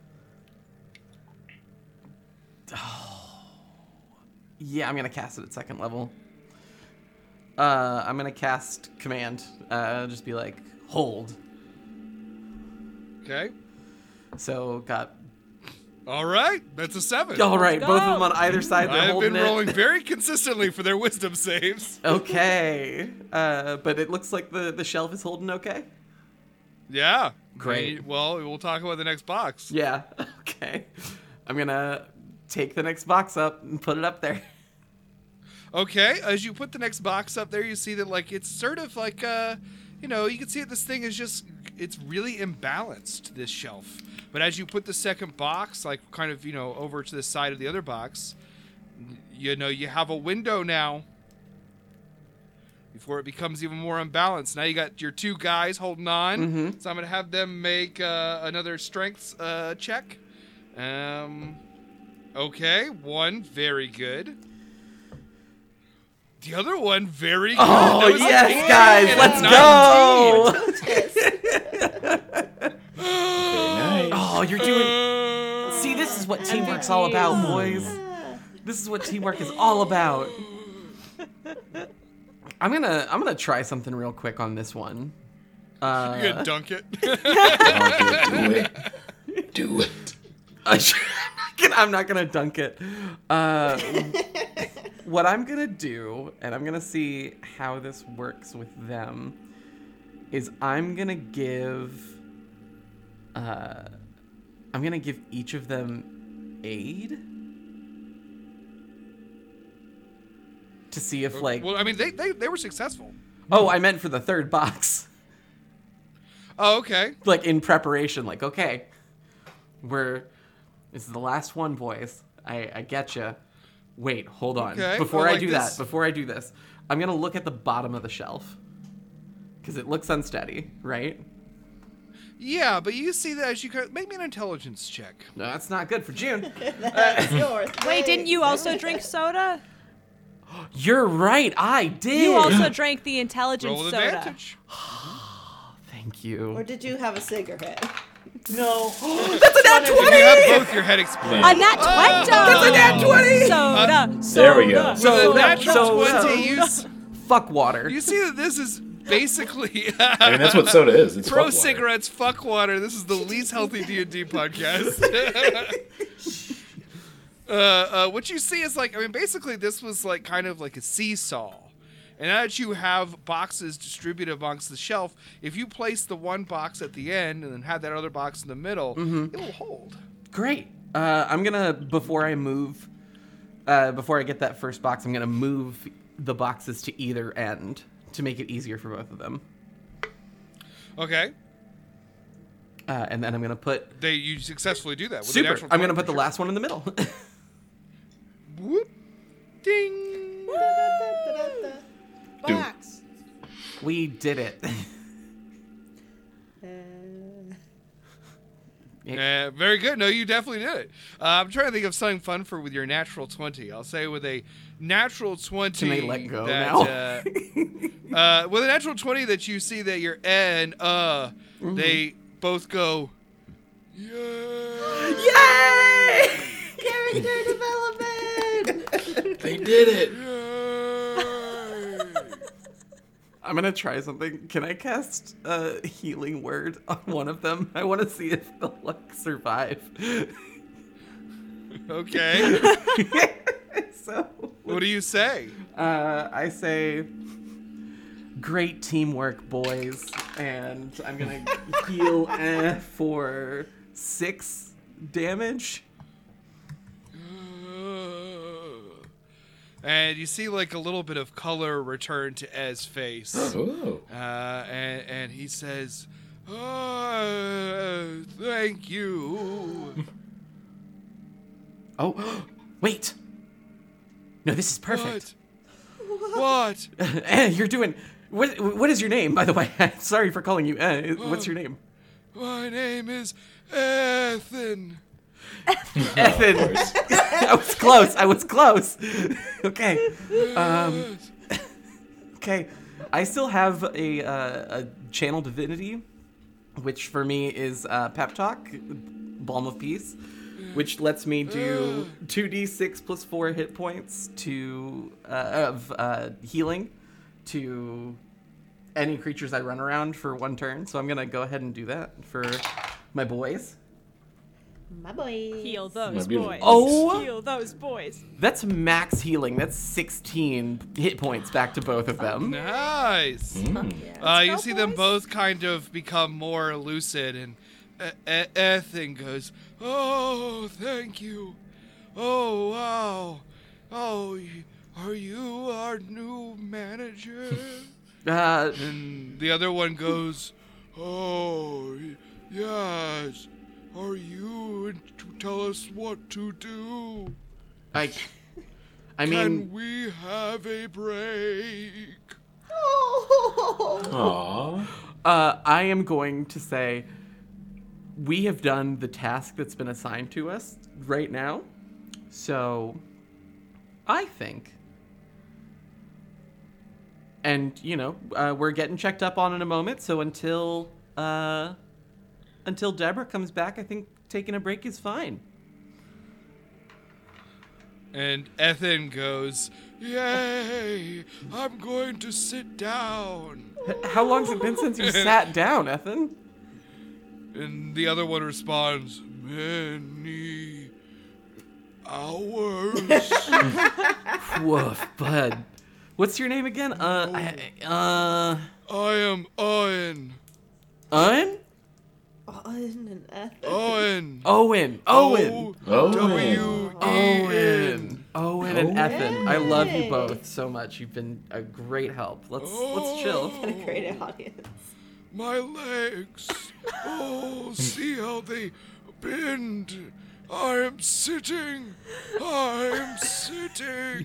Oh, yeah, I'm gonna cast it at second level. Uh, I'm gonna cast command. Uh, just be like, hold. Okay. So got. All right. That's a seven. All right, go. both of them on either side. They're I've holding been it. rolling very consistently for their wisdom saves. Okay. Uh, but it looks like the the shelf is holding okay. Yeah. Great. Well, we'll talk about the next box. Yeah. Okay. I'm gonna take the next box up and put it up there. Okay, as you put the next box up there, you see that, like, it's sort of like, uh, you know, you can see that this thing is just, it's really imbalanced, this shelf. But as you put the second box, like, kind of, you know, over to the side of the other box, you know, you have a window now. Before it becomes even more unbalanced. Now you got your two guys holding on. Mhm. So I'm going to have them make uh, another strengths uh, check. Um, okay, one, very good. The other one, very good. Oh, That was yes, eight guys, and a let's nineteen. go! Very nice. Oh, you're doing. See, this is what teamwork's all about, boys. This is what teamwork is all about. I'm gonna, I'm gonna try something real quick on this one. Uh, You're going to dunk it. Do it. Do it. I sh- I'm not gonna dunk it. Uh, what I'm gonna do, and I'm gonna see how this works with them, is I'm gonna give. Uh, I'm gonna give each of them aid to see if, like. Well, I mean, they, they, they were successful. Oh, I meant for the third box. Oh, okay. Like, in preparation, like, okay, we're. This is the last one, boys. I, I get you. Wait, hold on. Okay, Before well, I like do this- that, before I do this, I'm going to look at the bottom of the shelf. Because it looks unsteady, right? Yeah, but you see that as you go, make me an intelligence check. No, that's not good for June. That's yours. Wait, didn't you also drink soda? You're right, I did. You also drank the intelligence Roll with soda. advantage. Thank you. Or did you have a cigarette? No. That's a nat You twenty! have both your head exploded. A nat twenty. That's a nat twenty! Soda. There we go. soda, With So- a natural so- twenty, you, s- Fuck water. you see that this is basically I mean, that's what soda is. It's pro fuck water. cigarettes, fuck water. This is the least healthy D and D podcast. uh, uh, what you see is like, I mean, basically this was like kind of like a seesaw. And as you have boxes distributed amongst the shelf, if you place the one box at the end and then have that other box in the middle, Mm-hmm. it will hold. Great. Uh, I'm gonna before I move, uh, before I get that first box, I'm gonna move the boxes to either end to make it easier for both of them. Okay. Uh, and then I'm gonna put They you successfully do that with a super. natural I'm gonna twenty put the for last one in the middle. sure. Whoop. Ding. Box. We did it. Uh, Uh, very good. No, you definitely did it. Uh, I'm trying to think of something fun for with your natural twenty. I'll say with a natural twenty. Can they let go that, now? Uh, uh, with a natural twenty that you see that your and uh, Mm-hmm. they both go. Yeah. Yay! Character development. They did it. I'm gonna try something. Can I cast a healing word on one of them? I want to see if they'll like survive. Okay. So What do you say? uh, I say, great teamwork, boys, and I'm gonna heal uh, for six damage. And you see like a little bit of color return to Ez's face. Oh. Uh, and, and he says, oh, thank you. Oh, wait. No, this is perfect. What? What? Eh, You're doing, What What is your name, by the way? Sorry for calling you. Uh, what's your name? My name is Ethan. Ethan. I was close. I was close. Okay. Um, okay. I still have a, uh, a channel divinity, which for me is uh, Pep Talk, Balm of Peace, which lets me do two d six plus four hit points to uh, of uh, healing to any creatures I run around for one turn. So I'm going to go ahead and do that for my boys. My boy. Heal those My beautiful- boys. Oh. Heal those boys. That's max healing. That's sixteen hit points back to both of them. Nice. Mm. Uh, you go, see them boys. both kind of become more lucid, and E- E- Ethan goes, "Oh, thank you. Oh, wow. Oh, y- are you our new manager?" Uh, And the other one goes, "Oh, y- yes. Are you to tell us what to do? I, I Can mean, we have a break?" Oh. Aww. uh, I am going to say we have done the task that's been assigned to us right now. So, I think, and you know, uh, we're getting checked up on in a moment. So until, uh, until Deborah comes back, I think taking a break is fine. And Ethan goes, "Yay! I'm going to sit down." H- How long's it been since you sat down, Ethan? And the other one responds, "Many hours." Woof, bud. What's your name again? Uh, I, uh, I am Owen. Un? Owen and Ethan. Owen. Owen. Owen. Oh. W E Owen. N. Owen and Ethan. I love you Hey. both so much. You've been a great help. Let's let's chill. What a great audience. My legs. Oh, see how they bend. I am sitting. I am sitting.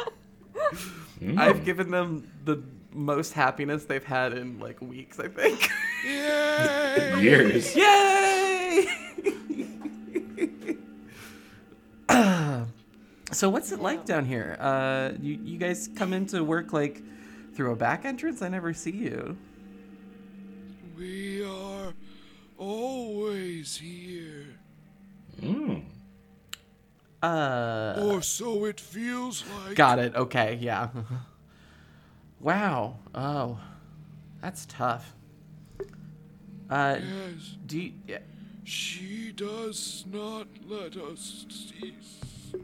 I've given them the most happiness they've had in like weeks, I think. Yay! Years. Yay! So what's it like down here? Uh, you you guys come into work like through a back entrance? I never see you. We are always here. Mm. Uh, Or so it feels like. got it. Okay, yeah. Wow. Oh, that's tough. Uh, Yes, do you, yeah, she does not let us cease.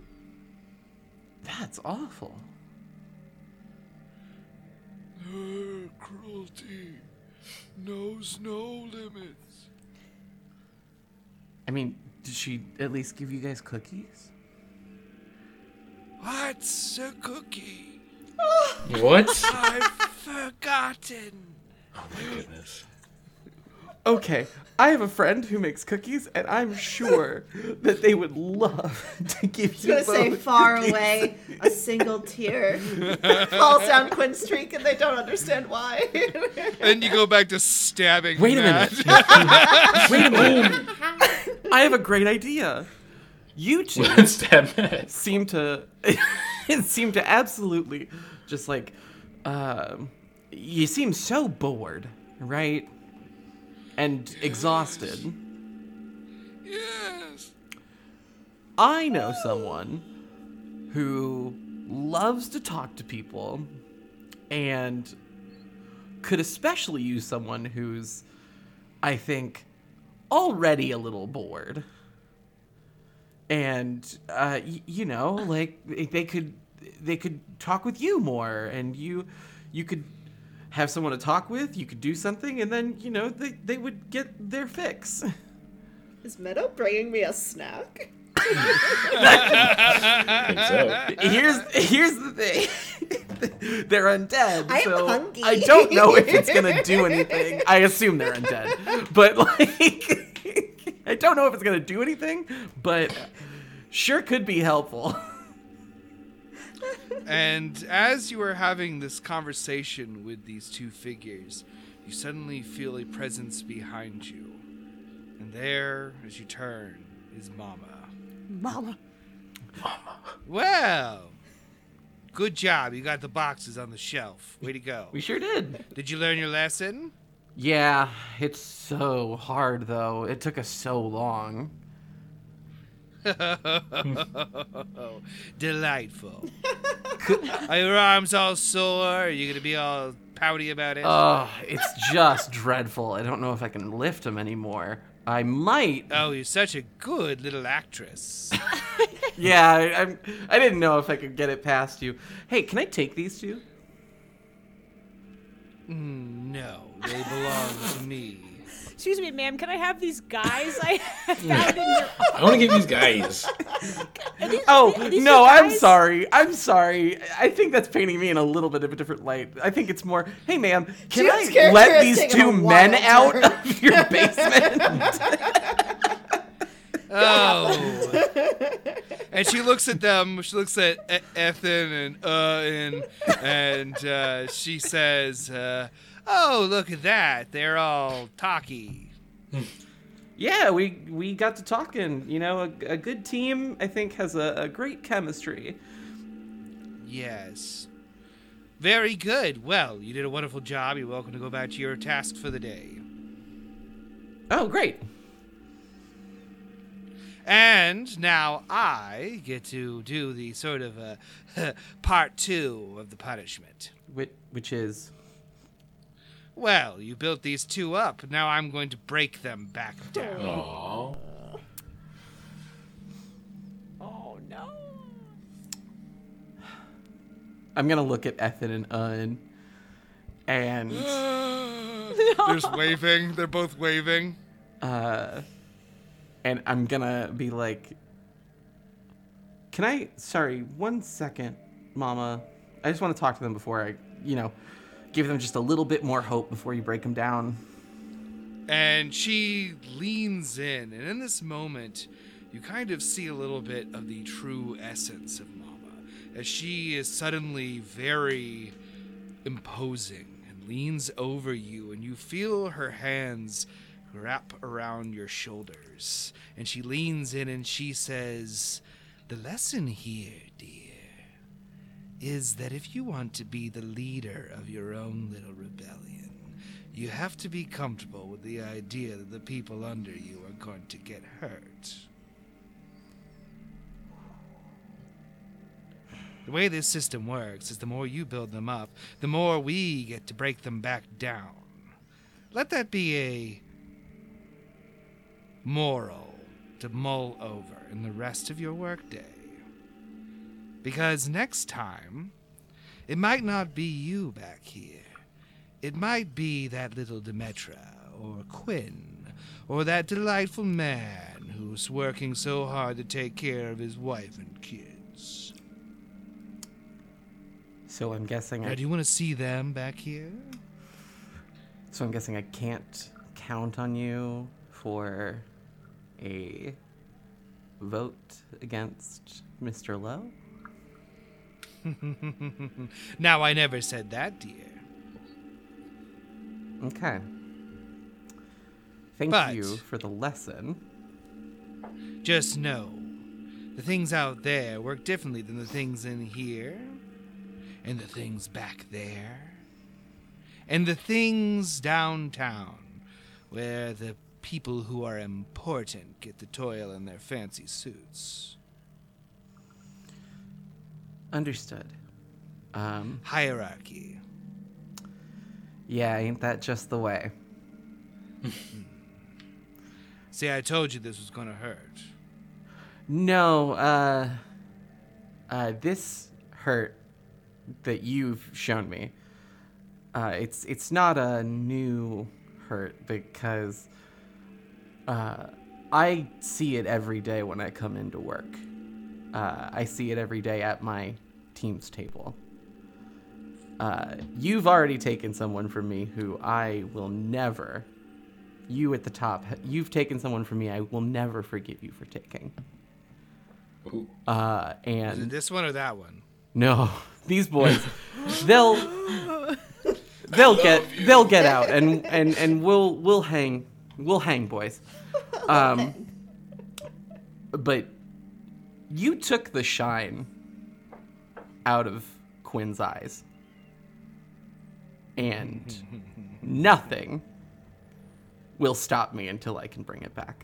that's awful. Her cruelty knows no limits. I mean, did she at least give you guys cookies? What's a cookie? What? I've forgotten. Oh my goodness. Okay, I have a friend who makes cookies, and I'm sure that they would love to give I you was gonna say both far cookies. away, a single tear falls down Quinn's streak, and they don't understand why. And you go back to stabbing. Wait a Matt. minute. Wait a minute. I have a great idea. You two Let's stab Matt. seem to seem to absolutely just like um, you seem so bored, right? And exhausted. Yes. I know someone who loves to talk to people and could especially use someone who's, I think, already a little bored. And, uh, y- you know, like they could, they could talk with you more, and you, you could have someone to talk with. You could do something, and then, you know, they they would get their fix. Is Meadow bringing me a snack? I think so. here's here's the thing. They're undead, I'm so hungry. I don't know if it's gonna do anything. I assume they're undead, but like, I don't know if it's gonna do anything, but sure could be helpful. And as you are having this conversation with these two figures, you suddenly feel a presence behind you. And there, as you turn, is Mama. Mama. Well, good job. You got the boxes on the shelf. Way to go. We sure did. Did you learn your lesson? Yeah, it's so hard, though. It took us so long. Delightful. Are your arms all sore? Are you going to be all pouty about it? Oh, it's just dreadful. I don't know if I can lift them anymore. I might. Oh, you're such a good little actress. Yeah, I, I'm. I didn't know if I could get it past you. Hey, can I take these two? Mm, no, they belong to me. Excuse me, ma'am. Can I have these guys I found in your? I want to get these guys. Are these, Oh, are these no, your I'm guys? sorry. I'm sorry. I think that's painting me in a little bit of a different light. I think it's more, hey, ma'am, can June's I character let has these taken two a men wild out turn. of your basement? Oh. And she looks at them. She looks at E- Ethan and uh and and uh, she says, uh, "Oh, look at that! They're all talky." Yeah, we we got to talking. You know, a, a good team, I think, has a, a great chemistry. Yes. Very good. Well, you did a wonderful job. You're welcome to go back to your task for the day. Oh, great. And now I get to do the sort of uh, part two of the punishment. Which, which is... Well, you built these two up. Now I'm going to break them back down. Aww. Oh no. I'm going to look at Ethan and Un, and... There's waving. They're both waving. Uh, and I'm gonna be like, can I, sorry, one second, Mama. I just want to talk to them before I, you know, give them just a little bit more hope before you break them down. And she leans in, and in this moment, you kind of see a little bit of the true essence of Mama, as she is suddenly very imposing and leans over you, and you feel her hands wrap around your shoulders. And she leans in and she says, "The lesson here, dear, is that if you want to be the leader of your own little rebellion, you have to be comfortable with the idea that the people under you are going to get hurt." The way this system works is the more you build them up, the more we get to break them back down. Let that be a moral to mull over in the rest of your workday. Because next time, it might not be you back here. It might be that little Demetra, or Quinn, or that delightful man who's working so hard to take care of his wife and kids. So I'm guessing Now, I, do you want to see them back here? so I'm guessing I can't count on you for a vote against Mister Lowe? Now, I never said that, dear. Okay. Thank But- you for the lesson. Just know, the things out there work differently than the things in here, and the things back there, and the things downtown, where the people who are important get to toil in their fancy suits. Understood. Um, Hierarchy. yeah, ain't that just the way? See, I told you this was gonna hurt. No, uh, uh, this hurt that you've shown me. Uh, it's it's not a new hurt because uh, I see it every day when I come into work. Uh, I see it every day at my team's table. Uh, you've already taken someone from me who I will never. You at the top, you've taken someone from me I will never forgive you for taking. Ooh. Uh, Is it and this one or that one? no, these boys, they'll they'll get they'll get out, and, and, and we'll we'll hang we'll hang, boys. Um, but you took the shine out of Quinn's eyes, and nothing will stop me until I can bring it back.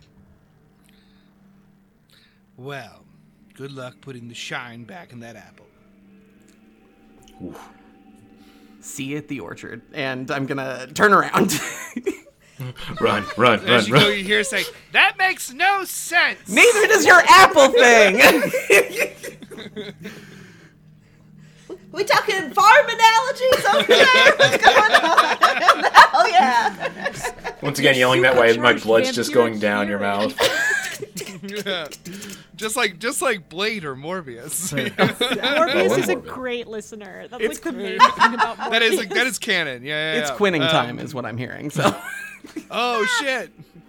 Well, good luck putting the shine back in that apple. Oof. See you at the orchard, and I'm gonna turn around. Run, run, As run, you go, run. you hear say, "That makes no sense." Neither does your apple thing. We talking farm analogies over here? What's going on? Hell yeah. Once again, yelling that way, my blood's just going down your hearing. mouth. Yeah. Just like just like Blade or Morbius. Morbius Oh, is a Morbius. great listener. That's It's like the main thing about Morbius. that is like, that is canon. Yeah, yeah. It's yeah. quinning Um, time, is what I'm hearing. So Oh shit.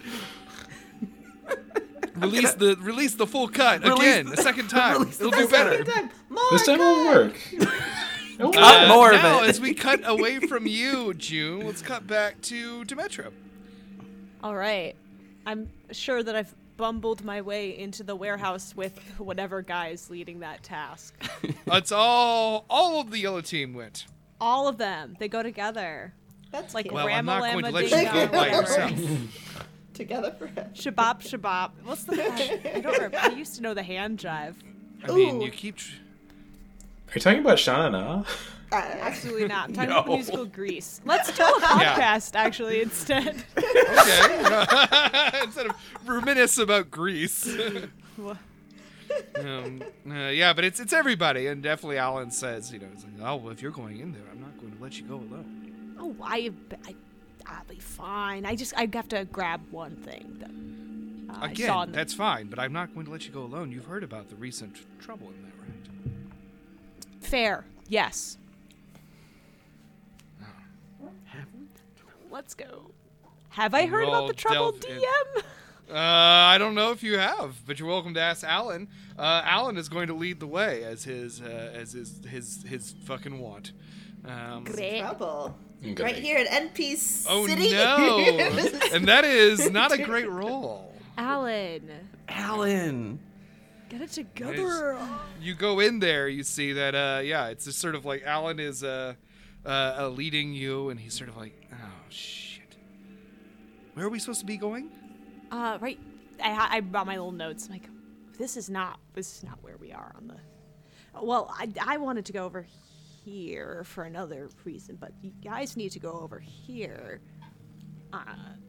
Release the release the full cut Release again, the- a second time. release It'll do better. Time. More This time it'll work. It'll Cut work. more of now, it. as we cut away from you, June, let's cut back to Demetro. All right. I'm sure that I've bumbled my way into the warehouse with whatever guy is leading that task. That's all. All of the yellow team went. All of them. They go together. That's Like cute. Well, I'm not going to let Ding you go dong, by whatever. yourself. Together forever. Shabop, shabop. What's the I don't remember. I used to know the hand jive. I mean, Ooh. you keep. Tr- Are you talking about Shauna Na? Uh, Absolutely not. I'm talking No. about the musical Grease. Let's tell a podcast, actually, instead. Okay. Instead of reminisce about Greece. um, uh, yeah, but it's it's everybody, and definitely Alan says, you know, it's like, oh, well, if you're going in there, I'm not going to let you go alone. Oh, I, I, I'll be fine. I just, I have to grab one thing that uh, I saw Again, in the- that's fine, but I'm not going to let you go alone. You've heard about the recent trouble in there, right? fair. Yes. Let's go. Have I heard We'll about the trouble, delve D in. M? Uh, I don't know if you have, but you're welcome to ask Alan. Uh, Alan is going to lead the way as his uh, as his his his fucking want. Um, Great. trouble. Okay. Right here at N P oh City. no! And that is not a great roll. Alan, Alan. get it together. You go in there, you see that uh, yeah, it's just sort of like Alan is uh, uh, uh, leading you, and he's sort of like, oh shit, where are we supposed to be going? Uh, right. I, I brought my little notes. I'm like, this is not, this is not where we are on the. Well, I, I wanted to go over here for another reason, but you guys need to go over here. Uh,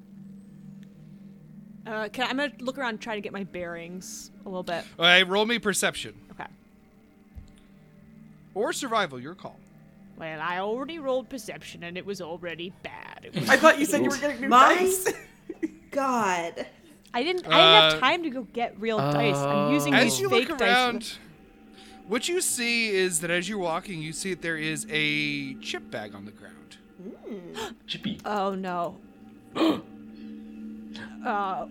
uh, can I, I'm gonna look around and try to get my bearings a little bit. All right, roll me perception Okay. or survival, your call. Well, I already rolled perception and it was already bad. It was, I thought you said you were getting new My- dice. God. I didn't. I didn't have Uh, time to go get real dice. I'm using Oh. these As you fake look dice. around, what you see is that as you're walking, you see that there is a chip bag on the ground. Chippy. Oh no. uh,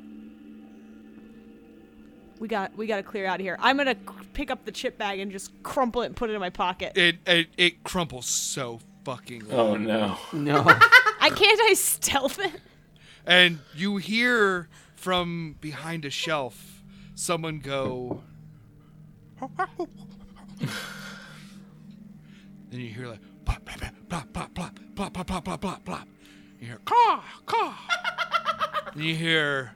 we got we got to clear out of here. I'm gonna c- pick up the chip bag and just crumple it and put it in my pocket. It it, it crumples so fucking low. Oh no. No. I can't I stealth it. And you hear from behind a shelf someone go. Then you hear like plop plop plop plop plop plop plop plop plop plop plop. You hear caw caw. And you hear.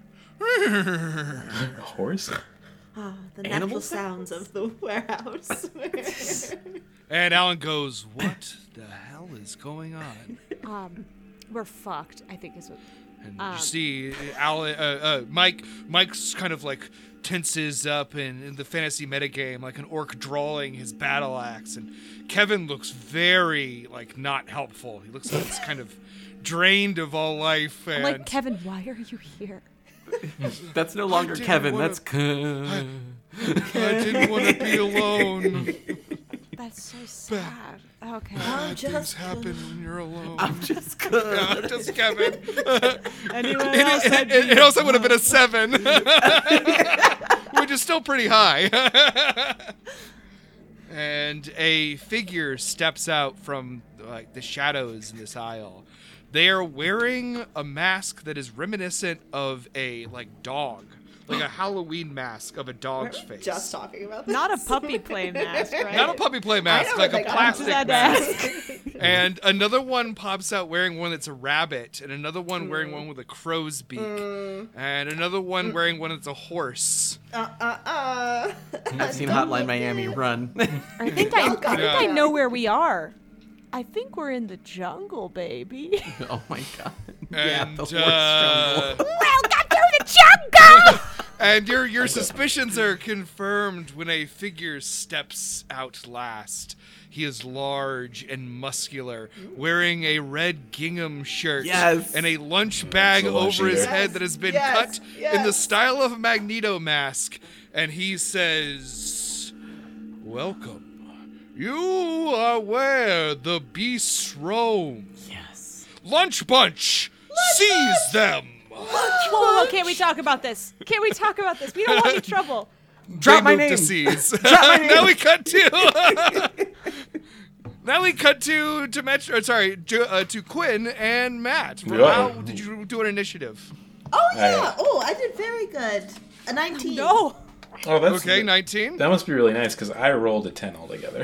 A horse? Oh, the Animal natural sounds of the warehouse. And Alan goes, "What the hell is going on?" Um, we're fucked. I think is what. And Um. you see, Alan, uh, uh, Mike, Mike's kind of like tenses up in, in the fantasy metagame, like an orc drawing his battle axe, and Kevin looks very like not helpful. He looks like he's kind of drained of all life. I'm And like, Kevin, why are you here? That's no longer didn't Kevin. wanna- That's Ke- I didn't want to be alone. That's so sad. Okay. Bad things just happen when you're alone. I'm just Yeah, good. I'm just Kevin. Anyone It, else? it, it, it also would have been a seven, which is still pretty high. and a figure steps out from like the shadows in this aisle. They are wearing a mask that is reminiscent of a like dog, like a Halloween mask of a dog's face. Just talking about this. Not a puppy play mask, right? Not a puppy play mask, know like where a they got plastic that mask. mask. And another one pops out wearing one that's a rabbit, and another one wearing one with a crow's beak, and another one wearing one that's a horse. Uh uh uh. I've seen Hotline Miami. Run. I think I, I think Yeah. I know where we are. I think we're in the jungle, baby. Oh my god. yeah, And the horse uh, jungle. Welcome to the jungle. and your your suspicions are confirmed when a figure steps out last. He is large and muscular, wearing a red gingham shirt Yes. and a lunch bag The lunch over his eater. head that has been Yes, cut yes. in the style of a Magneto mask. And he says, "Welcome. You are where the beasts roam. Yes. Lunch bunch, seize them." Whoa, whoa, whoa, can't we talk about this? Can't we talk about this? We don't want any trouble. Drop They my moved name. to seize. Now we cut to. Now we cut to to Metro. Sorry, to, uh, to Quinn and Matt. Yeah. How did you do an initiative? Oh yeah. Alright. Oh, I did very good. A nineteen. No. Oh, that's Okay, nineteen. That must be really nice because I rolled a ten altogether.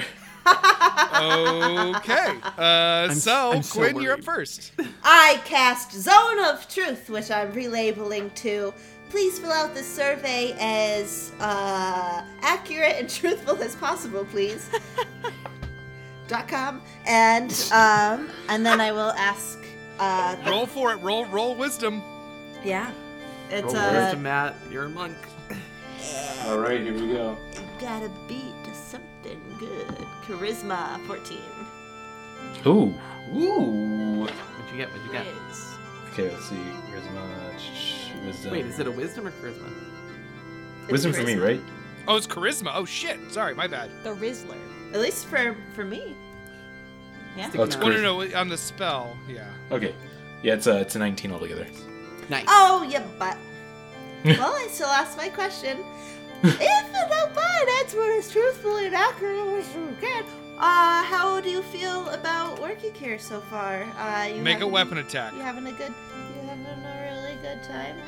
Okay. Uh, so I'm so Quinn, you're up worried. first. I cast Zone of Truth, which I'm relabeling to. Please fill out this survey as uh, accurate and truthful as possible, please. Dot com, and um, and then I will ask. Uh, the- Roll for it. Roll roll wisdom. yeah, it's Roll uh, wisdom, Matt. You're a monk. All right, here we go. gotta beat something good. Charisma fourteen. Ooh, ooh. What'd you get? What'd you get? Is- Okay, let's see. Charisma, sh- wisdom. Wait, is it a wisdom or charisma? it's wisdom for me, charisma. right? Oh, it's charisma. Oh shit. Sorry, my bad. The Rizzler. At least for for me. Yeah. Oh, it's Oh no charisma. no on the spell. Yeah. Okay, yeah, it's a it's a nineteen altogether. Nice. Oh, you butt. Well, I still ask my question. If you don't mind, answer it as truthfully and accurately as you can. Uh, how do you feel about working here so far? Uh, you Make a having- weapon attack. You having a good? You having a really good time?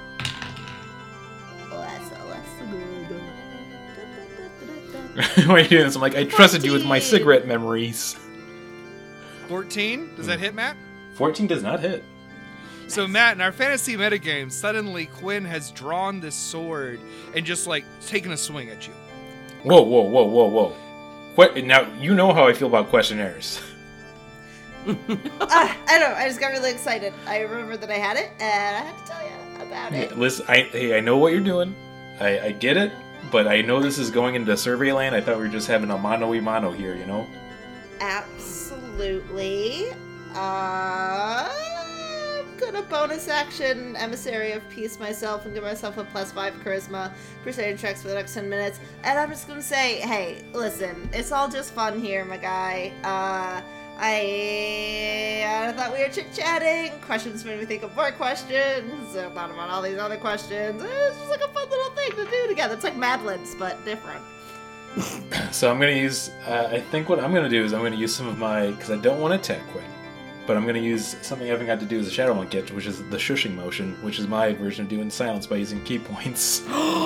Well, that's a less good. Why are you doing this? I'm like, I trusted you with my fourteen. cigarette memories. Fourteen. Does that hit, Matt? fourteen does not hit. So Matt, in our fantasy metagame, suddenly Quinn has drawn this sword and just like taken a swing at you. Whoa, whoa, whoa, whoa, whoa. Que- now, you know how I feel about questionnaires. uh, I don't know. I just got really excited. I remembered that I had it, and I had to tell you about it. Listen, I, hey, I know what you're doing. I, I get it, but I know this is going into survey land. I thought we were just having a mano-y-mano here, you know? Absolutely. Uh, I'm gonna bonus action Emissary of Peace myself and give myself a plus five charisma Crusading checks for the next ten minutes. And I'm just gonna say, hey, listen, it's all just fun here, my guy. Uh, I, I thought we were chit-chatting. Questions made me think of more questions. I thought about all these other questions. It's just like a fun little thing to do together. It's like Mad Libs, but different. So I'm going to use... Uh, I think what I'm going to do is I'm going to use some of my... Because I don't want to attack Quinn. But I'm going to use something I haven't got to do as a Shadow Monk yet, which is the shushing motion, which is my version of doing silence by using key points.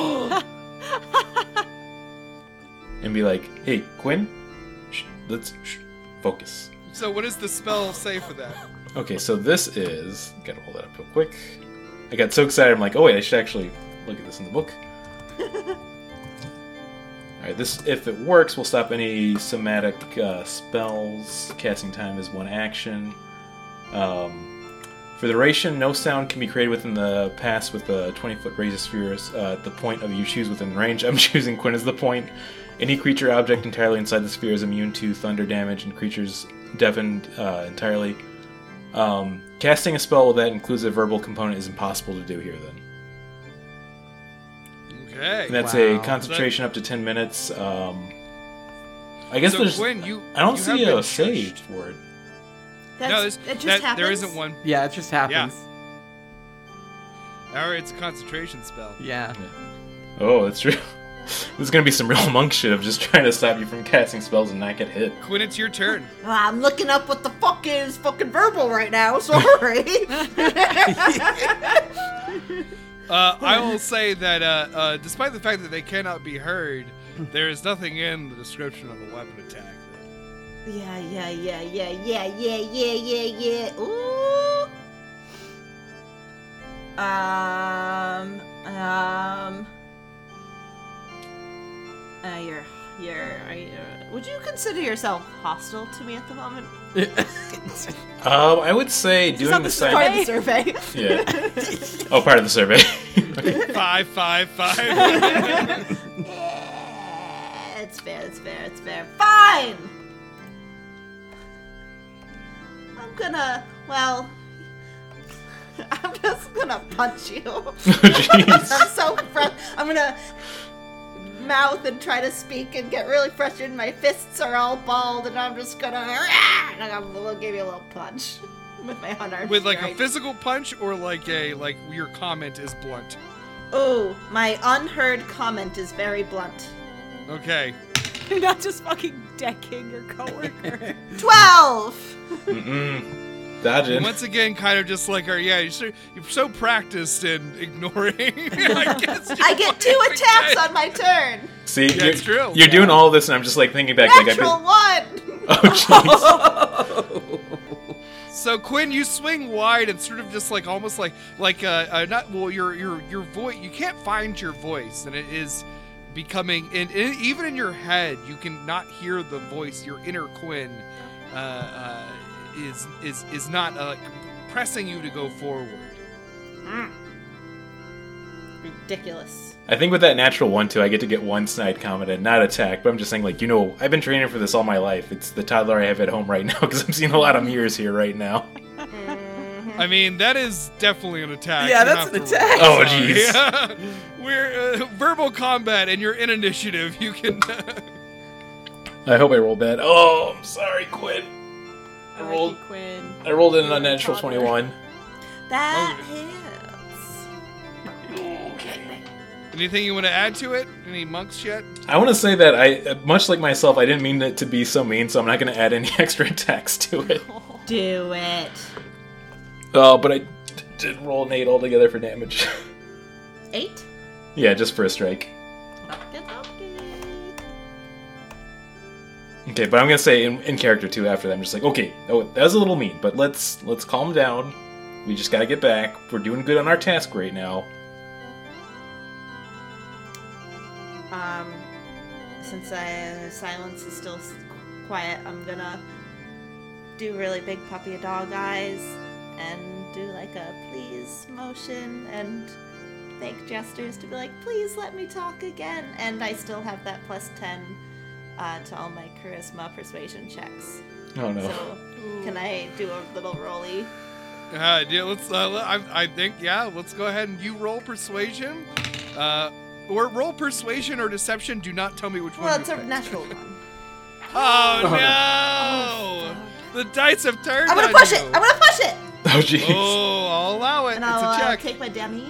And be like, hey, Quinn, sh- let's sh- focus. So what does the spell say for that? Okay, so this is... Gotta pull that up real quick. I got so excited, I'm like, oh wait, I should actually look at this in the book. Alright, this, if it works, will stop any somatic uh, spells. Casting time is one action. Um, for the duration, no sound can be created within the pass with the twenty-foot radius sphere uh, at the point of you choose within range. I'm choosing Quinn as the point. Any creature object entirely inside the sphere is immune to thunder damage, and creatures deafened uh, entirely. Um, casting a spell that includes a verbal component is impossible to do here, then. Okay. And that's Wow. a concentration up to ten minutes. Um, I guess so there's... Quinn, you I don't you see have a been save shushed. for it. That's, No, there's, it just that, happens. there isn't one. Yeah, it just happens. Or it's a concentration spell. Yeah. Oh, that's true. There's gonna be some real monk shit of just trying to stop you from casting spells and not get hit. Quinn, it's your turn. I'm looking up what the fuck is fucking verbal right now. Sorry. Uh, I will say that uh, uh, despite the fact that they cannot be heard, there is nothing in the description of a weapon attack. yeah, yeah, yeah, yeah, yeah, yeah, yeah, yeah, yeah. Ooh. Um. Um. Uh, you're, you're, are you, would you consider yourself hostile to me at the moment? Um, I would say doing the This is part of same. the survey. Yeah. Oh, part of the survey. Five, five, five. Yeah, it's fair, it's fair, it's fair. Fine! I'm gonna, well, I'm just gonna punch you. Jeez. I'm so fr- I'm gonna mouth and try to speak and get really frustrated. My fists are all balled, and I'm just gonna, and I'm gonna give you a little punch with my unarmed With like a strike. physical punch or like a like your comment is blunt. Ooh, my unheard comment is very blunt. Okay. You're not just fucking decking your coworker. Twelve. Mm-mm. Dodging. Once again, kind of just like, are yeah, you're so, you're so practiced in ignoring. I, guess I get two attacks on my turn. See, Yeah, you're, it's true. you're doing all this, and I'm just like thinking back, like I've Natural been. one. Oh, jeez. So Quinn, you swing wide and sort of just like almost like like uh, uh not well your your your voice. You can't find your voice, and it is becoming and, and even in your head you can not hear the voice. Your inner Quinn uh, uh, is is is not uh, pressing you to go forward. Ridiculous. I think with that natural one too, I get to get one snide comment and not attack. But I'm just saying, like, you know, I've been training for this all my life. It's the toddler I have at home right now because I'm seeing a lot of mirrors here right now. I mean, that is definitely an attack. Yeah, You that's have an to attack. roll. Oh, Sorry. jeez. Yeah. We're uh, verbal combat, and you're in initiative. You can. I hope I rolled bad. Oh, I'm sorry, Quinn. I I rolled. like you, Quinn. I rolled in You're a a natural toddler. twenty-one. That Oh. hits. Anything you want to add to it? Any monks yet? I want to say that I, much like myself, I didn't mean it to be so mean, so I'm not going to add any extra attacks to it. Do it. Oh, but I d- did roll an eight altogether for damage. Eight. Yeah, just for a strike. Okay, okay. Okay, but I'm gonna say in, in character too. After that, I'm just like, okay, oh, that was a little mean, but let's let's calm down. We just gotta get back. We're doing good on our task right now. Um, since I, silence is still s- quiet, I'm gonna do really big puppy dog eyes and do like a please motion and make gestures to be like, please let me talk again. And I still have that plus ten uh, to all my charisma persuasion checks. Oh no. So can I do a little rolly? Uh, yeah, let's. Uh, le- I, I think yeah. Let's go ahead and you roll persuasion, uh, or roll persuasion or deception. Do not tell me which one. Well, you it's a picked. natural one. Oh no! The dice have turned. I'm gonna on push you. it. I'm gonna push it. Oh jeez. Oh, I'll allow it. And it's I'll a uh, check. take my dummy.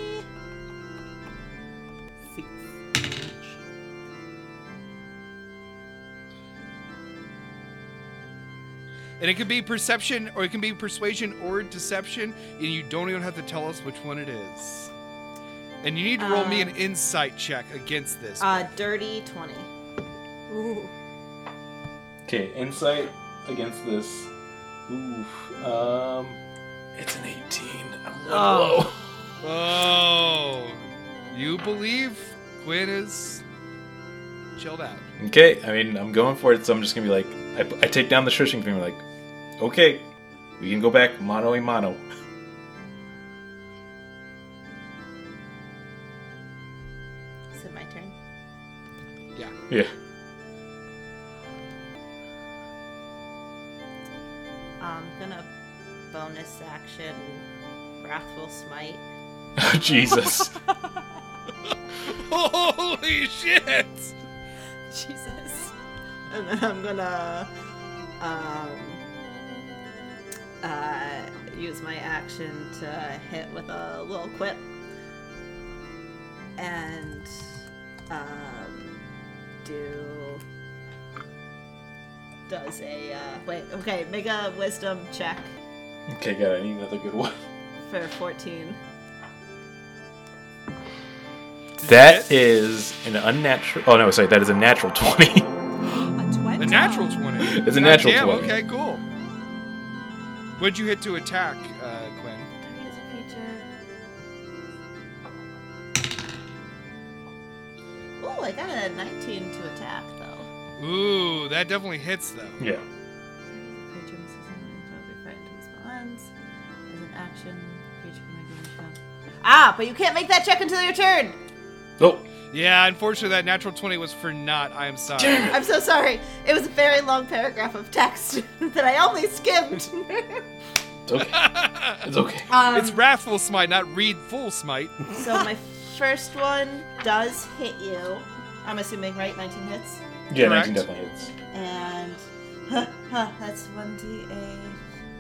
And it can be perception, or it can be persuasion or deception, and you don't even have to tell us which one it is. And you need to roll me an Uh, insight check against this. Uh, dirty twenty. Ooh. Okay, insight against this. Ooh. Um, it's an eighteen. I'm really Oh. low. Oh, you believe Quinn is chilled out. Okay, I mean, I'm going for it, so I'm just gonna be like, I, I take down the shushing finger, like, okay, we can go back mano a mano. Is it my turn? Yeah. Yeah. I'm gonna bonus action Wrathful Smite. Oh, Jesus. Holy shit! Jesus. And then I'm gonna um, uh, use my action to hit with a little quip. And um, do does a uh, wait. Okay, make a wisdom check Okay, got it. I need another good one. for fourteen. That is an unnatural. Oh no, sorry. That is a natural twenty. A twenty. A natural twenty. It's a God natural damn, twenty. Okay, cool. What'd you hit to attack, uh, Quinn? Target as a creature. Ooh, I got a nineteen to attack though. Ooh, that definitely hits though. Yeah. Target as a creature misses an encounter fight until the spell ends. As an action, creature can make a shot. Ah, but you can't make that check until your turn. Oh. Yeah, unfortunately, that natural twenty was for naught. I am sorry. I'm so sorry. It was a very long paragraph of text that I only skimmed. It's okay. It's okay. um, It's wrathful smite, not read full smite. so my first one does hit you. I'm assuming, right? nineteen hits. Yeah, Correct. nineteen definitely hits. And huh, huh, that's one d eight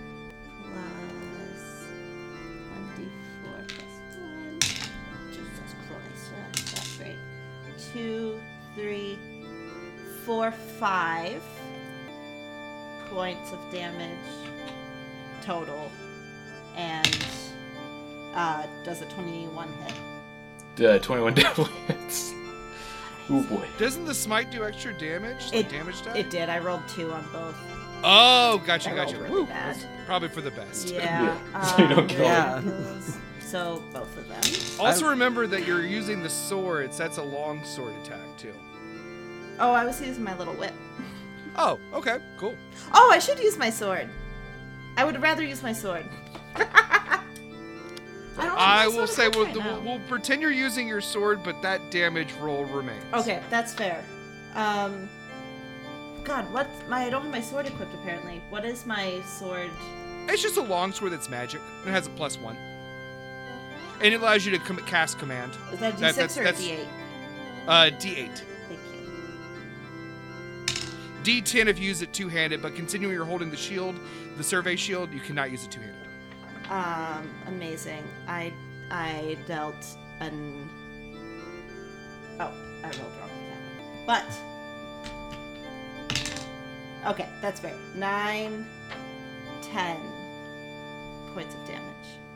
plus one d four plus one. Jesus Christ, that's, that's right. Two, three, four, five points of damage total. And uh, does a twenty-one hit. Uh, twenty-one definitely hits. Oh boy. Doesn't the smite do extra damage? The It- damage die? It did. I rolled two on both. Oh, gotcha, I gotcha. rolled really Woo. bad. Probably for the best. Yeah. Yeah, so you don't um, kill Yeah. those- So both of them. Also I- remember that you're using the swords. That's a long sword attack too. Oh, I was using my little whip. Oh, okay, cool. Oh, I should use my sword. I would rather use my sword. I don't I have my will sword say equipped we'll, right we'll, now. we'll pretend you're using your sword, but that damage roll remains. Okay, that's fair. Um, God, what? My I don't have my sword equipped apparently. What is my sword? It's just a long sword that's magic. It has a plus one, and it allows you to com- cast command. Is that D That- six that's- or that's- D eight? Uh, D eight. Thank you. D ten if you use it two-handed, but continuing you're holding the shield, the survey shield, you cannot use it two-handed. Um, amazing. I I dealt an. Oh, I rolled wrong for that. But okay, that's fair. Nine, ten points of damage.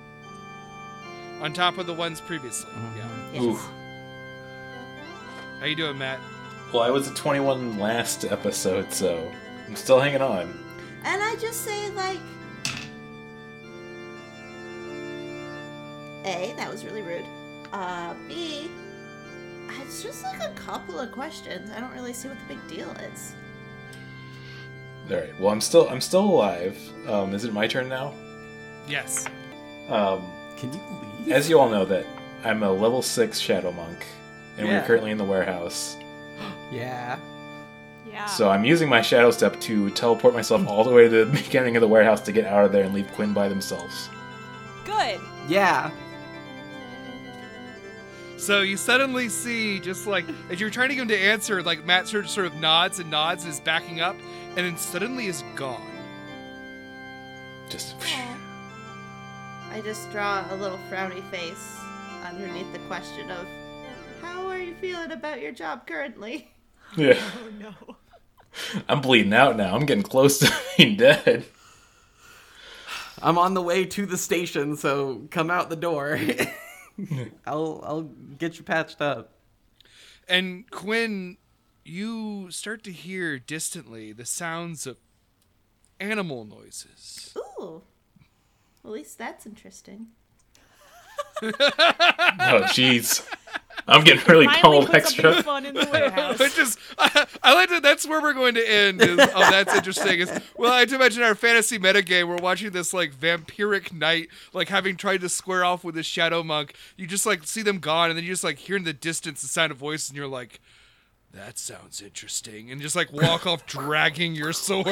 On top of the ones previously. Mhm. Yeah. Yes. Oof. How you doing, Matt? Well, I was at twenty-one last episode, so I'm still hanging on. And I just say like, A, that was really rude. Uh, B, it's just like a couple of questions. I don't really see what the big deal is. All right. Well, I'm still I'm still alive. Um, is it my turn now? Yes. Um, Can you leave? as you all know, that I'm a level six shadow monk, and Yeah. we're currently in the warehouse. Yeah. Yeah. So I'm using my shadow step to teleport myself all the way to the beginning of the warehouse to get out of there and leave Quinn by themselves. Good. Yeah. So you suddenly see, just like, as you're trying to get him to answer, like, Matt sort of, sort of nods and nods and is backing up, and then suddenly is gone. Just. I just draw a little frowny face underneath the question of, how are you feeling about your job currently? Yeah. Oh no. Oh, I'm bleeding out now. I'm getting close to being dead. I'm on the way to the station, so come out the door. I'll I'll get you patched up. And Quinn, you start to hear distantly the sounds of animal noises. Ooh. At least that's interesting. Oh, jeez. I'm getting really Finally pummeled put extra. something fun in the warehouse. Which is, I, I like that. That's where we're going to end. Is, oh, that's interesting. Is well, I had to imagine our fantasy metagame. We're watching this like vampiric knight, like having tried to square off with this shadow monk. You just like see them gone, and then you just like hear in the distance the sound of voices, and you're like, that sounds interesting, and just like walk off dragging your sword.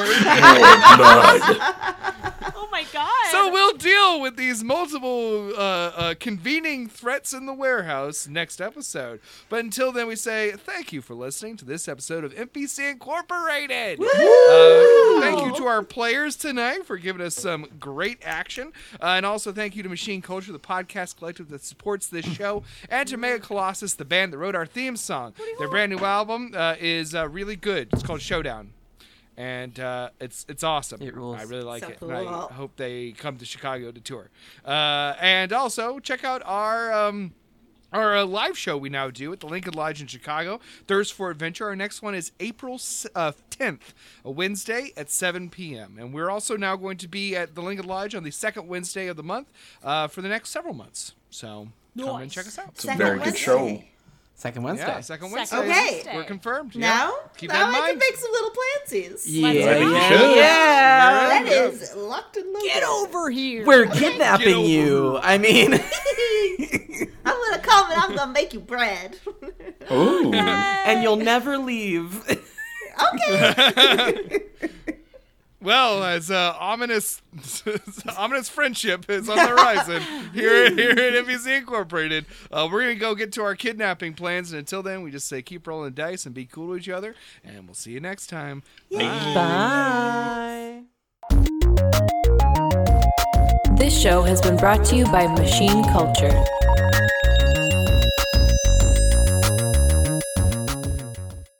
Oh my god. So we'll deal with these multiple uh, uh, convening threats in the warehouse next episode. But until then, we say thank you for listening to this episode of N P C Incorporated. Uh, thank you to our players tonight for giving us some great action. Uh, and also thank you to Machine Culture, the podcast collective that supports this show, and to Mega Colossus, the band that wrote our theme song. Their brand new album uh, is uh, really good. It's called Showdown. And uh, it's it's awesome. It rules. I really like So it. And I cool. hope they come to Chicago to tour. Uh, and also check out our um, our uh, live show we now do at the Lincoln Lodge in Chicago, Thirst for Adventure. Our next one is April uh, tenth, a Wednesday at seven p.m. And we're also now going to be at the Lincoln Lodge on the second Wednesday of the month uh, for the next several months. So come and Nice. check us out. It's a very good show. Second Wednesday. Yeah, second Wednesday. Second Okay. Wednesday. We're confirmed. Now, Yeah. Keep now that in I can mind. make some little plansies. Yeah, Let's yeah, do it. should. yeah. That Yeah. is locked and loaded. Get over here. We're Get kidnapping over you. I mean, I'm gonna come and I'm gonna make you bread. Ooh. and you'll never leave. Okay. Well, as uh, ominous, ominous friendship is on the horizon here, here at N P C Incorporated, uh, we're gonna go get to our kidnapping plans. And until then, we just say keep rolling dice and be cool to each other. And we'll see you next time. Bye. This show has been brought to you by Machine Culture.